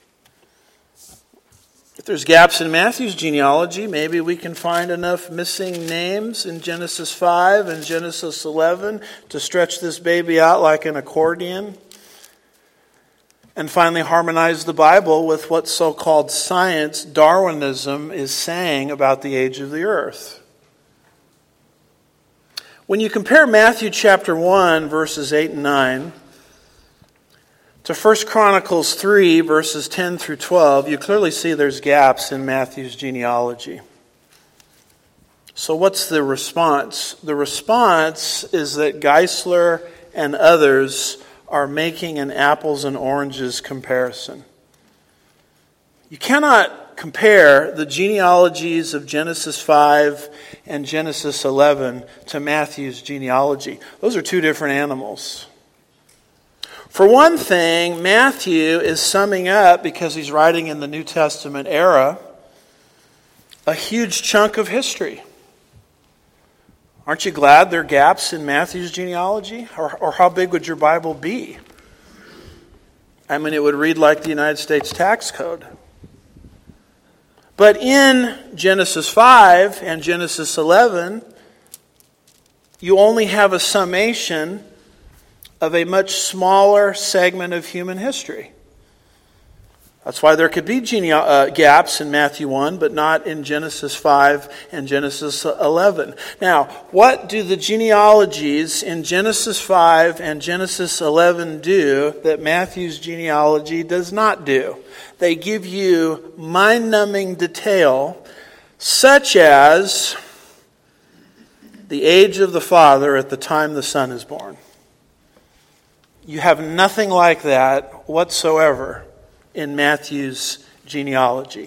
A: If there's gaps in Matthew's genealogy, maybe we can find enough missing names in Genesis five and Genesis eleven to stretch this baby out like an accordion. And finally harmonize the Bible with what so-called science, Darwinism, is saying about the age of the earth. When you compare Matthew chapter one, verses eight and nine, to First Chronicles three, verses ten through twelve, you clearly see there's gaps in Matthew's genealogy. So what's the response? The response is that Geisler and others are making an apples and oranges comparison. You cannot compare the genealogies of Genesis five and Genesis eleven to Matthew's genealogy. Those are two different animals. For one thing, Matthew is summing up, because he's writing in the New Testament era, a huge chunk of history. Aren't you glad there are gaps in Matthew's genealogy? Or, or how big would your Bible be? I mean, it would read like the United States tax code. But in Genesis five and Genesis eleven, you only have a summation of a much smaller segment of human history. That's why there could be gene- uh, gaps in Matthew one, but not in Genesis five and Genesis eleven. Now, what do the genealogies in Genesis five and Genesis eleven do that Matthew's genealogy does not do? They give you mind-numbing detail, such as the age of the father at the time the son is born. You have nothing like that whatsoever in Matthew's genealogy.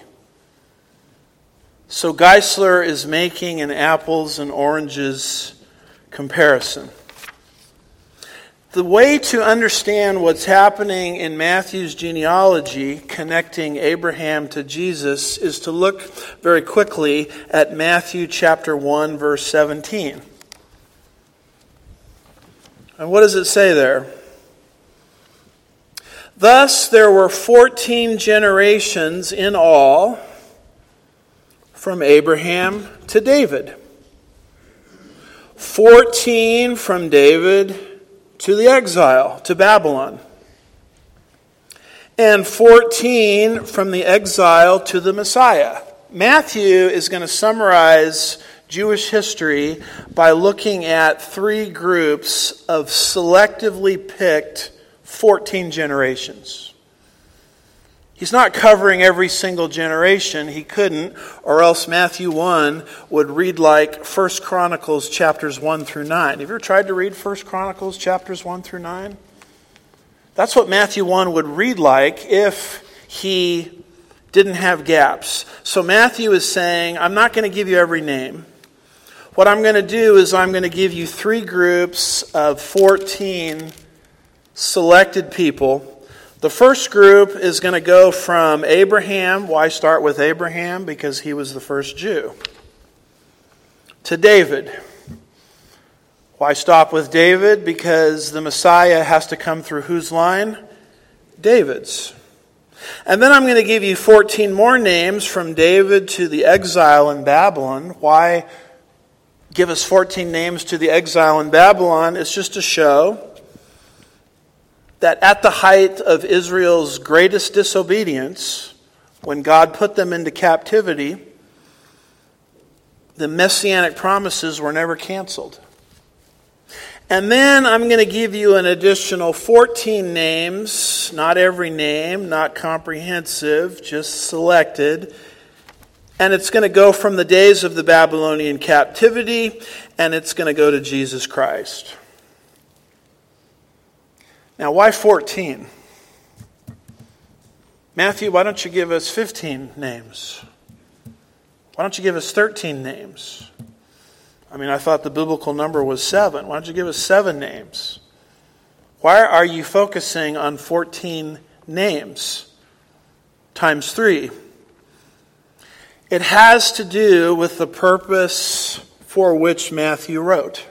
A: So Geisler is making an apples and oranges comparison. The way to understand what's happening in Matthew's genealogy, connecting Abraham to Jesus, is to look very quickly at Matthew chapter one, verse seventeen. And what does it say there? Thus there were fourteen generations in all from Abraham to David. Fourteen from David to the exile, to Babylon. And fourteen from the exile to the Messiah, Matthew is going to summarize Jewish history by looking at three groups of selectively picked fourteen generations. He's not covering every single generation. He couldn't, or else Matthew one would read like First Chronicles chapters one through nine. Have you ever tried to read First Chronicles chapters one through nine? That's what Matthew one would read like if he didn't have gaps. So Matthew is saying, I'm not going to give you every name. What I'm going to do is I'm going to give you three groups of fourteen selected people. The first group is going to go from Abraham. Why start with Abraham? Because he was the first Jew. To David. Why stop with David? Because the Messiah has to come through whose line? David's. And then I'm going to give you fourteen more names from David to the exile in Babylon. Why give us fourteen names to the exile in Babylon? It's just to show that at the height of Israel's greatest disobedience, when God put them into captivity, the messianic promises were never canceled. And then I'm going to give you an additional fourteen names, not every name, not comprehensive, just selected. And it's going to go from the days of the Babylonian captivity, and it's going to go to Jesus Christ. Now, why fourteen? Matthew, why don't you give us fifteen names? Why don't you give us thirteen names? I mean, I thought the biblical number was seven. Why don't you give us seven names? Why are you focusing on fourteen names times three? It has to do with the purpose for which Matthew wrote.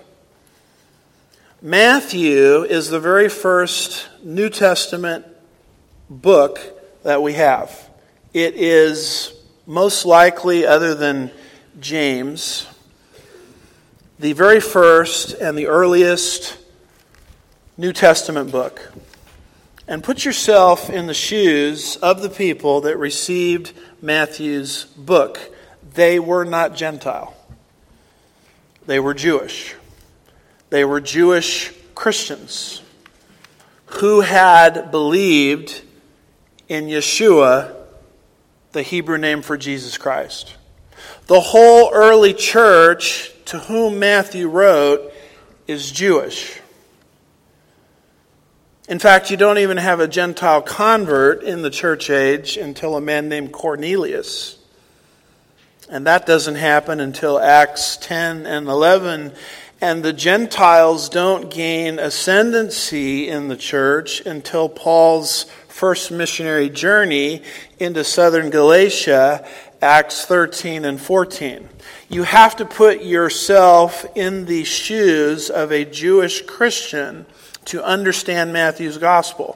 A: Matthew is the very first New Testament book that we have. It is most likely, other than James, the very first and the earliest New Testament book. And put yourself in the shoes of the people that received Matthew's book. They were not Gentile. They were Jewish. They were Jewish Christians who had believed in Yeshua, the Hebrew name for Jesus Christ. The whole early church to whom Matthew wrote is Jewish. In fact, you don't even have a Gentile convert in the church age until a man named Cornelius. And that doesn't happen until Acts ten and eleven. And the Gentiles don't gain ascendancy in the church until Paul's first missionary journey into southern Galatia, Acts thirteen and fourteen. You have to put yourself in the shoes of a Jewish Christian to understand Matthew's gospel.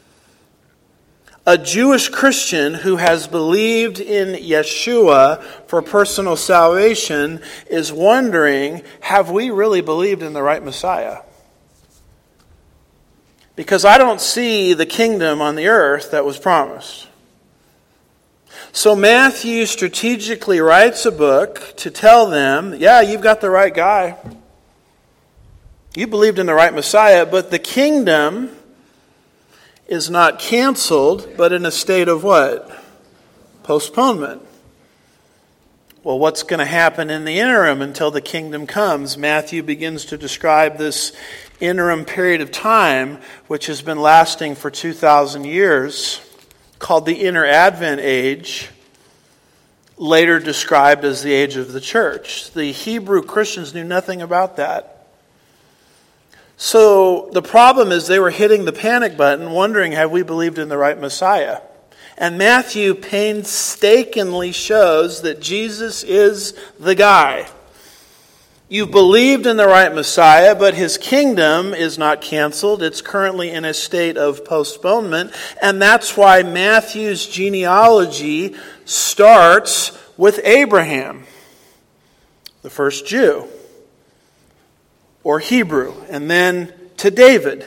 A: A Jewish Christian who has believed in Yeshua for personal salvation is wondering, have we really believed in the right Messiah? Because I don't see the kingdom on the earth that was promised. So Matthew strategically writes a book to tell them, yeah, you've got the right guy. You believed in the right Messiah, but the kingdom is not canceled, but in a state of what? Postponement. Well, what's going to happen in the interim until the kingdom comes? Matthew begins to describe this interim period of time, which has been lasting for two thousand years, called the Inner Advent Age, later described as the age of the church. The Hebrew Christians knew nothing about that. So the problem is they were hitting the panic button, wondering, have we believed in the right Messiah? And Matthew painstakingly shows that Jesus is the guy. You believed in the right Messiah, but his kingdom is not canceled. It's currently in a state of postponement. And that's why Matthew's genealogy starts with Abraham, the first Jew, or Hebrew, and then to David,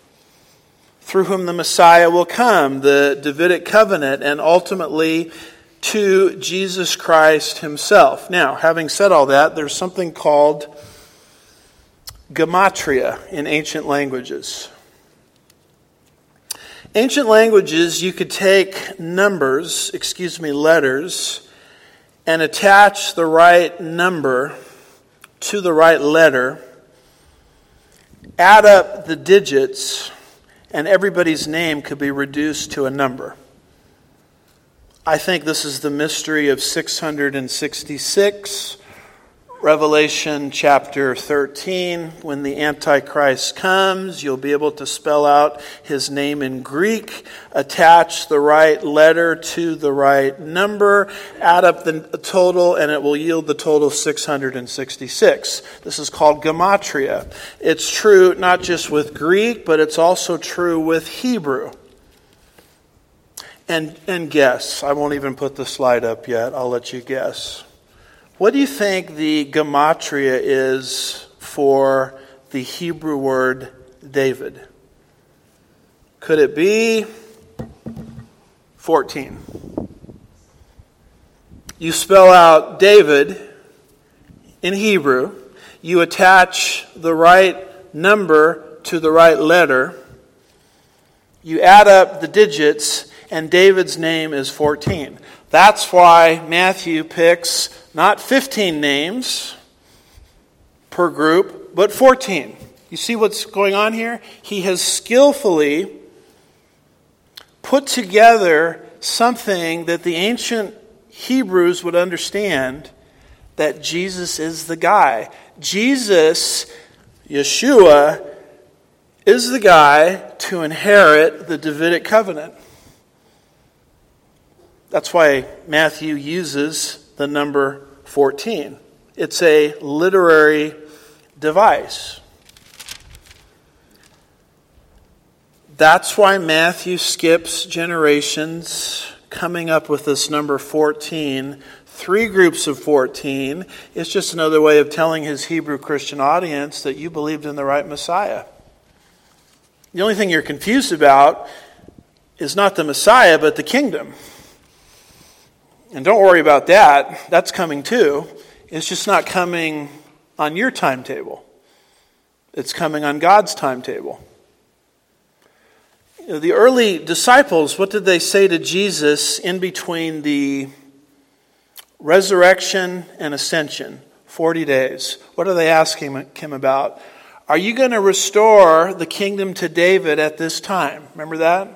A: through whom the Messiah will come, the Davidic covenant, and ultimately to Jesus Christ himself. Now, having said all that, there's something called gematria in ancient languages. Ancient languages, you could take numbers, excuse me, letters, and attach the right number to the right letter, add up the digits, and everybody's name could be reduced to a number. I think this is the mystery of six hundred sixty-six, Revelation chapter thirteen. When the Antichrist comes, you'll be able to spell out his name in Greek, attach the right letter to the right number, add up the total, and it will yield the total six hundred sixty-six. This is called gematria. It's true not just with Greek, but it's also true with Hebrew. And, and guess, I won't even put the slide up yet, I'll let you guess. What do you think the gematria is for the Hebrew word David? Could it be fourteen? You spell out David in Hebrew, you attach the right number to the right letter, you add up the digits, and David's name is fourteen. That's why Matthew picks not fifteen names per group, but fourteen. You see what's going on here? He has skillfully put together something that the ancient Hebrews would understand, that Jesus is the guy. Jesus, Yeshua, is the guy to inherit the Davidic covenant. That's why Matthew uses the number fourteen. It's a literary device. That's why Matthew skips generations, coming up with this number fourteen. Three groups of fourteen. It's just another way of telling his Hebrew Christian audience that you believed in the right Messiah. The only thing you're confused about is not the Messiah, but the kingdom. And don't worry about that. That's coming too. It's just not coming on your timetable. It's coming on God's timetable. You know, the early disciples, what did they say to Jesus in between the resurrection and ascension? forty days. What are they asking him about? Are you going to restore the kingdom to David at this time? Remember that?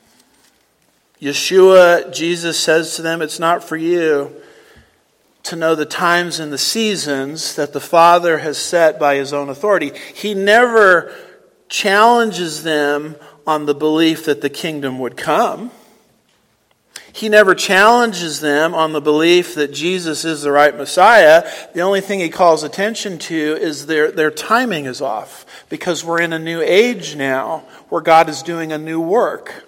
A: Yeshua, Jesus says to them, it's not for you to know the times and the seasons that the Father has set by his own authority. He never challenges them on the belief that the kingdom would come. He never challenges them on the belief that Jesus is the right Messiah. The only thing he calls attention to is their, their timing is off, because we're in a new age now where God is doing a new work.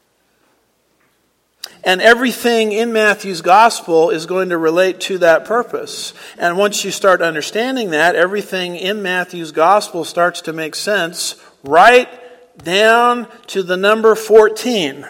A: And everything in Matthew's gospel is going to relate to that purpose. And once you start understanding that, everything in Matthew's gospel starts to make sense, right down to the number fourteen.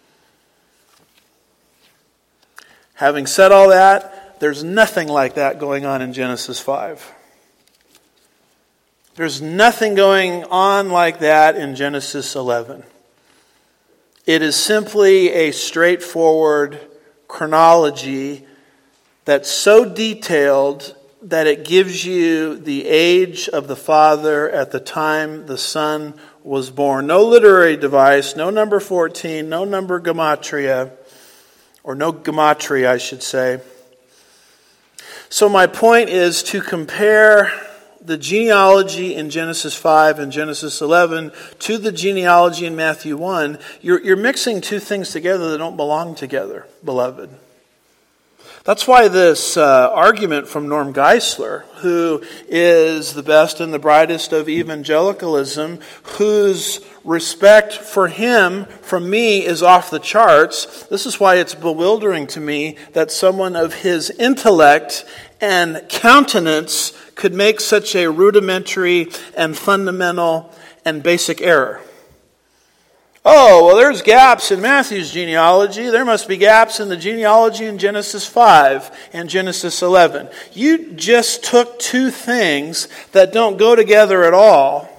A: Having said all that, there's nothing like that going on in Genesis five. There's nothing going on like that in Genesis eleven. It is simply a straightforward chronology that's so detailed that it gives you the age of the Father at the time the Son was born. No literary device, no number fourteen, no number gematria, or no gematria, I should say. So my point is to compare the genealogy in Genesis five and Genesis eleven to the genealogy in Matthew one. You're, you're mixing two things together that don't belong together, beloved. That's why this uh, argument from Norm Geisler, who is the best and the brightest of evangelicalism, whose respect for him from me is off the charts, this is why it's bewildering to me that someone of his intellect and countenance could make such a rudimentary and fundamental and basic error. Oh, well, there's gaps in Matthew's genealogy. There must be gaps in the genealogy in Genesis five and Genesis eleven. You just took two things that don't go together at all,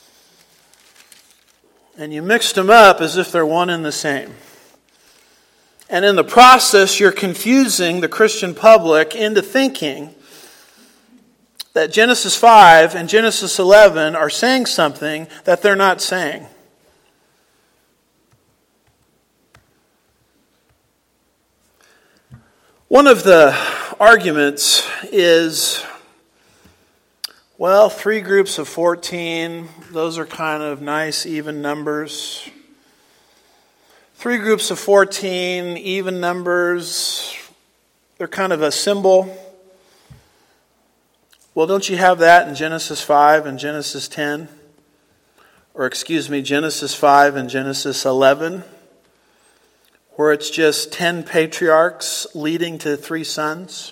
A: and you mixed them up as if they're one and the same. And in the process, you're confusing the Christian public into thinking that Genesis five and Genesis eleven are saying something that they're not saying. One of the arguments is, well, three groups of fourteen, those are kind of nice, even numbers. Three groups of fourteen, even numbers, they're kind of a symbol. Well, don't you have that in Genesis five and Genesis ten? Or excuse me, Genesis five and Genesis eleven? Where it's just ten patriarchs leading to three sons.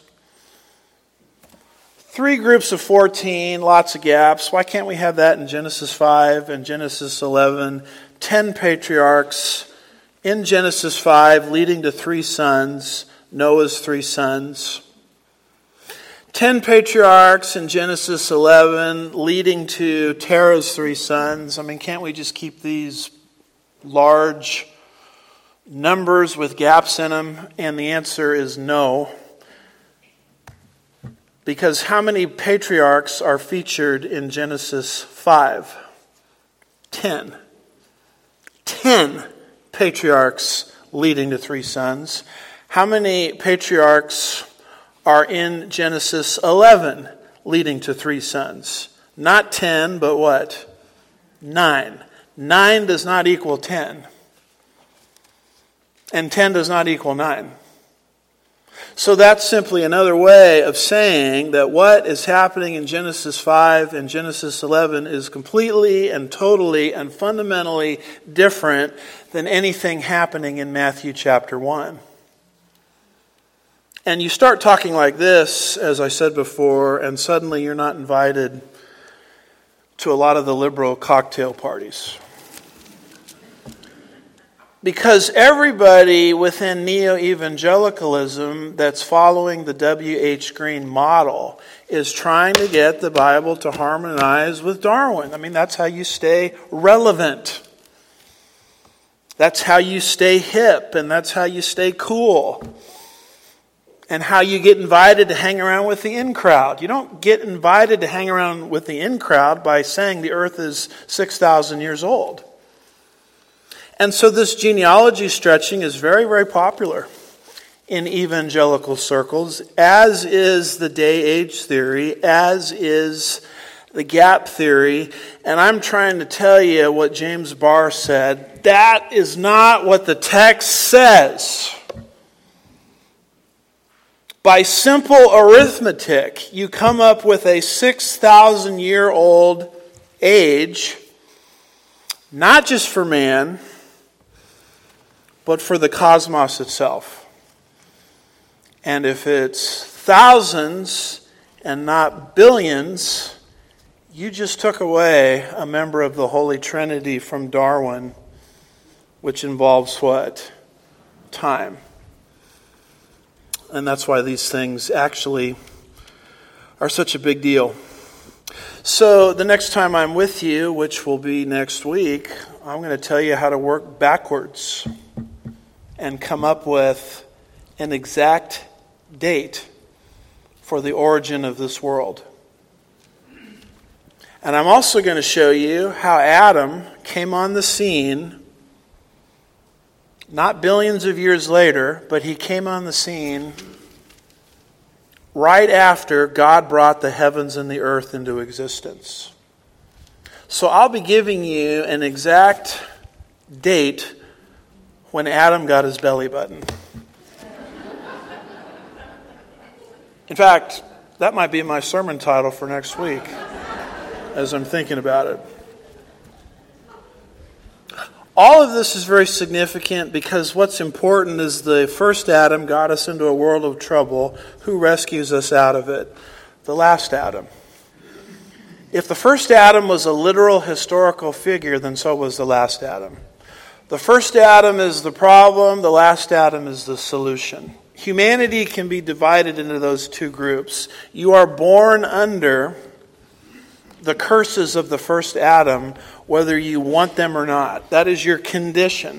A: Three groups of fourteen, lots of gaps. Why can't we have that in Genesis five and Genesis eleven? Ten patriarchs in Genesis five leading to three sons, Noah's three sons. Ten patriarchs in Genesis eleven leading to Terah's three sons. I mean, can't we just keep these large numbers with gaps in them? And the answer is no. Because how many patriarchs are featured in Genesis five? Ten. Ten patriarchs leading to three sons. How many patriarchs are in Genesis eleven leading to three sons? Not ten, but what? Nine. Nine does not equal ten. And ten does not equal nine. So that's simply another way of saying that what is happening in Genesis five and Genesis eleven is completely and totally and fundamentally different than anything happening in Matthew chapter one. And you start talking like this, as I said before, and suddenly you're not invited to a lot of the liberal cocktail parties. Because everybody within neo-evangelicalism that's following the W H Green model is trying to get the Bible to harmonize with Darwin. I mean, that's how you stay relevant. That's how you stay hip, and that's how you stay cool. And how you get invited to hang around with the in crowd. You don't get invited to hang around with the in crowd by saying the earth is six thousand years old. And so this genealogy stretching is very, very popular in evangelical circles, as is the day-age theory, as is the gap theory. And I'm trying to tell you what James Barr said. That is not what the text says. By simple arithmetic, you come up with a six thousand year old age, not just for man, but for the cosmos itself. And if it's thousands and not billions, you just took away a member of the Holy Trinity from Darwin, which involves what? Time. And that's why these things actually are such a big deal. So the next time I'm with you, which will be next week, I'm going to tell you how to work backwards and come up with an exact date for the origin of this world. And I'm also going to show you how Adam came on the scene, not billions of years later, but he came on the scene right after God brought the heavens and the earth into existence. So I'll be giving you an exact date when Adam got his belly button. In fact, that might be my sermon title for next week, as I'm thinking about it. All of this is very significant because what's important is the first Adam got us into a world of trouble. Who rescues us out of it? The last Adam. If the first Adam was a literal historical figure, then so was the last Adam. The first Adam is the problem, the last Adam is the solution. Humanity can be divided into those two groups. You are born under the curses of the first Adam, whether you want them or not. That is your condition.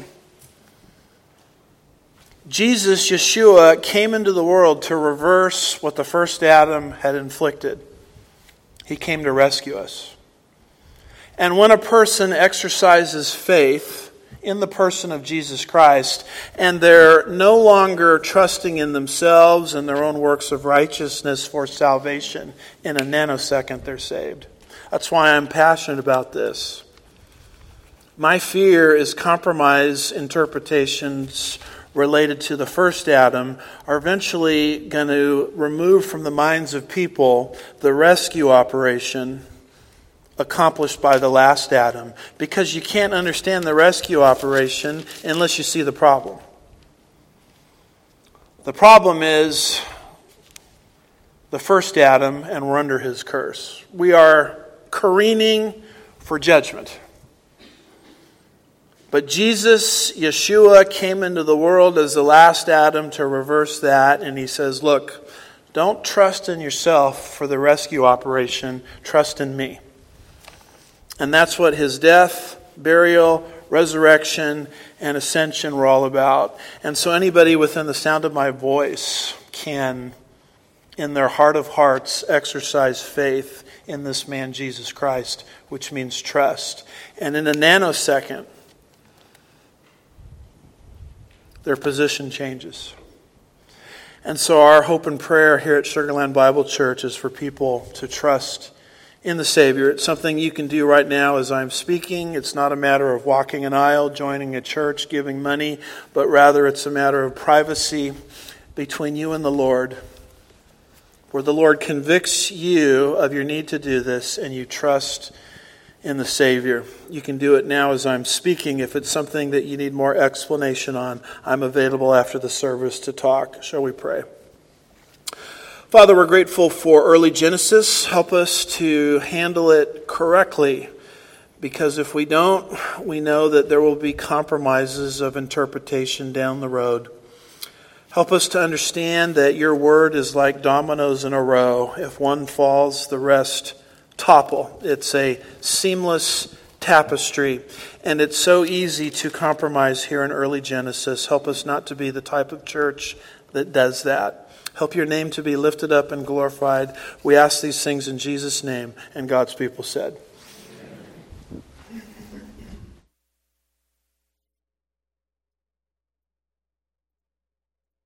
A: Jesus, Yeshua, came into the world to reverse what the first Adam had inflicted. He came to rescue us. And when a person exercises faith in the person of Jesus Christ, and they're no longer trusting in themselves and their own works of righteousness for salvation, in a nanosecond they're saved. That's why I'm passionate about this. My fear is compromise interpretations related to the first Adam are eventually going to remove from the minds of people the rescue operation accomplished by the last Adam, because you can't understand the rescue operation unless you see the problem. The problem is the first Adam, and we're under his curse. We are careening for judgment. But Jesus, Yeshua, came into the world as the last Adam to reverse that, and he says, look, don't trust in yourself for the rescue operation, trust in me. And that's what his death, burial, resurrection, and ascension were all about. And so anybody within the sound of my voice can, in their heart of hearts, exercise faith in this man Jesus Christ, which means trust. And in a nanosecond, their position changes. And so our hope and prayer here at Sugar Land Bible Church is for people to trust in the Savior. It's something you can do right now as I'm speaking. It's not a matter of walking an aisle, joining a church, giving money, but rather it's a matter of privacy between you and the Lord, where the Lord convicts you of your need to do this and you trust in the Savior. You can do it now as I'm speaking. If it's something that you need more explanation on, I'm available after the service to talk. Shall we pray? Father, we're grateful for early Genesis. Help us to handle it correctly, because if we don't, we know that there will be compromises of interpretation down the road. Help us to understand that your word is like dominoes in a row. If one falls, the rest topple. It's a seamless tapestry, and it's so easy to compromise here in early Genesis. Help us not to be the type of church that does that. Help your name to be lifted up and glorified. We ask these things in Jesus' name, and God's people said.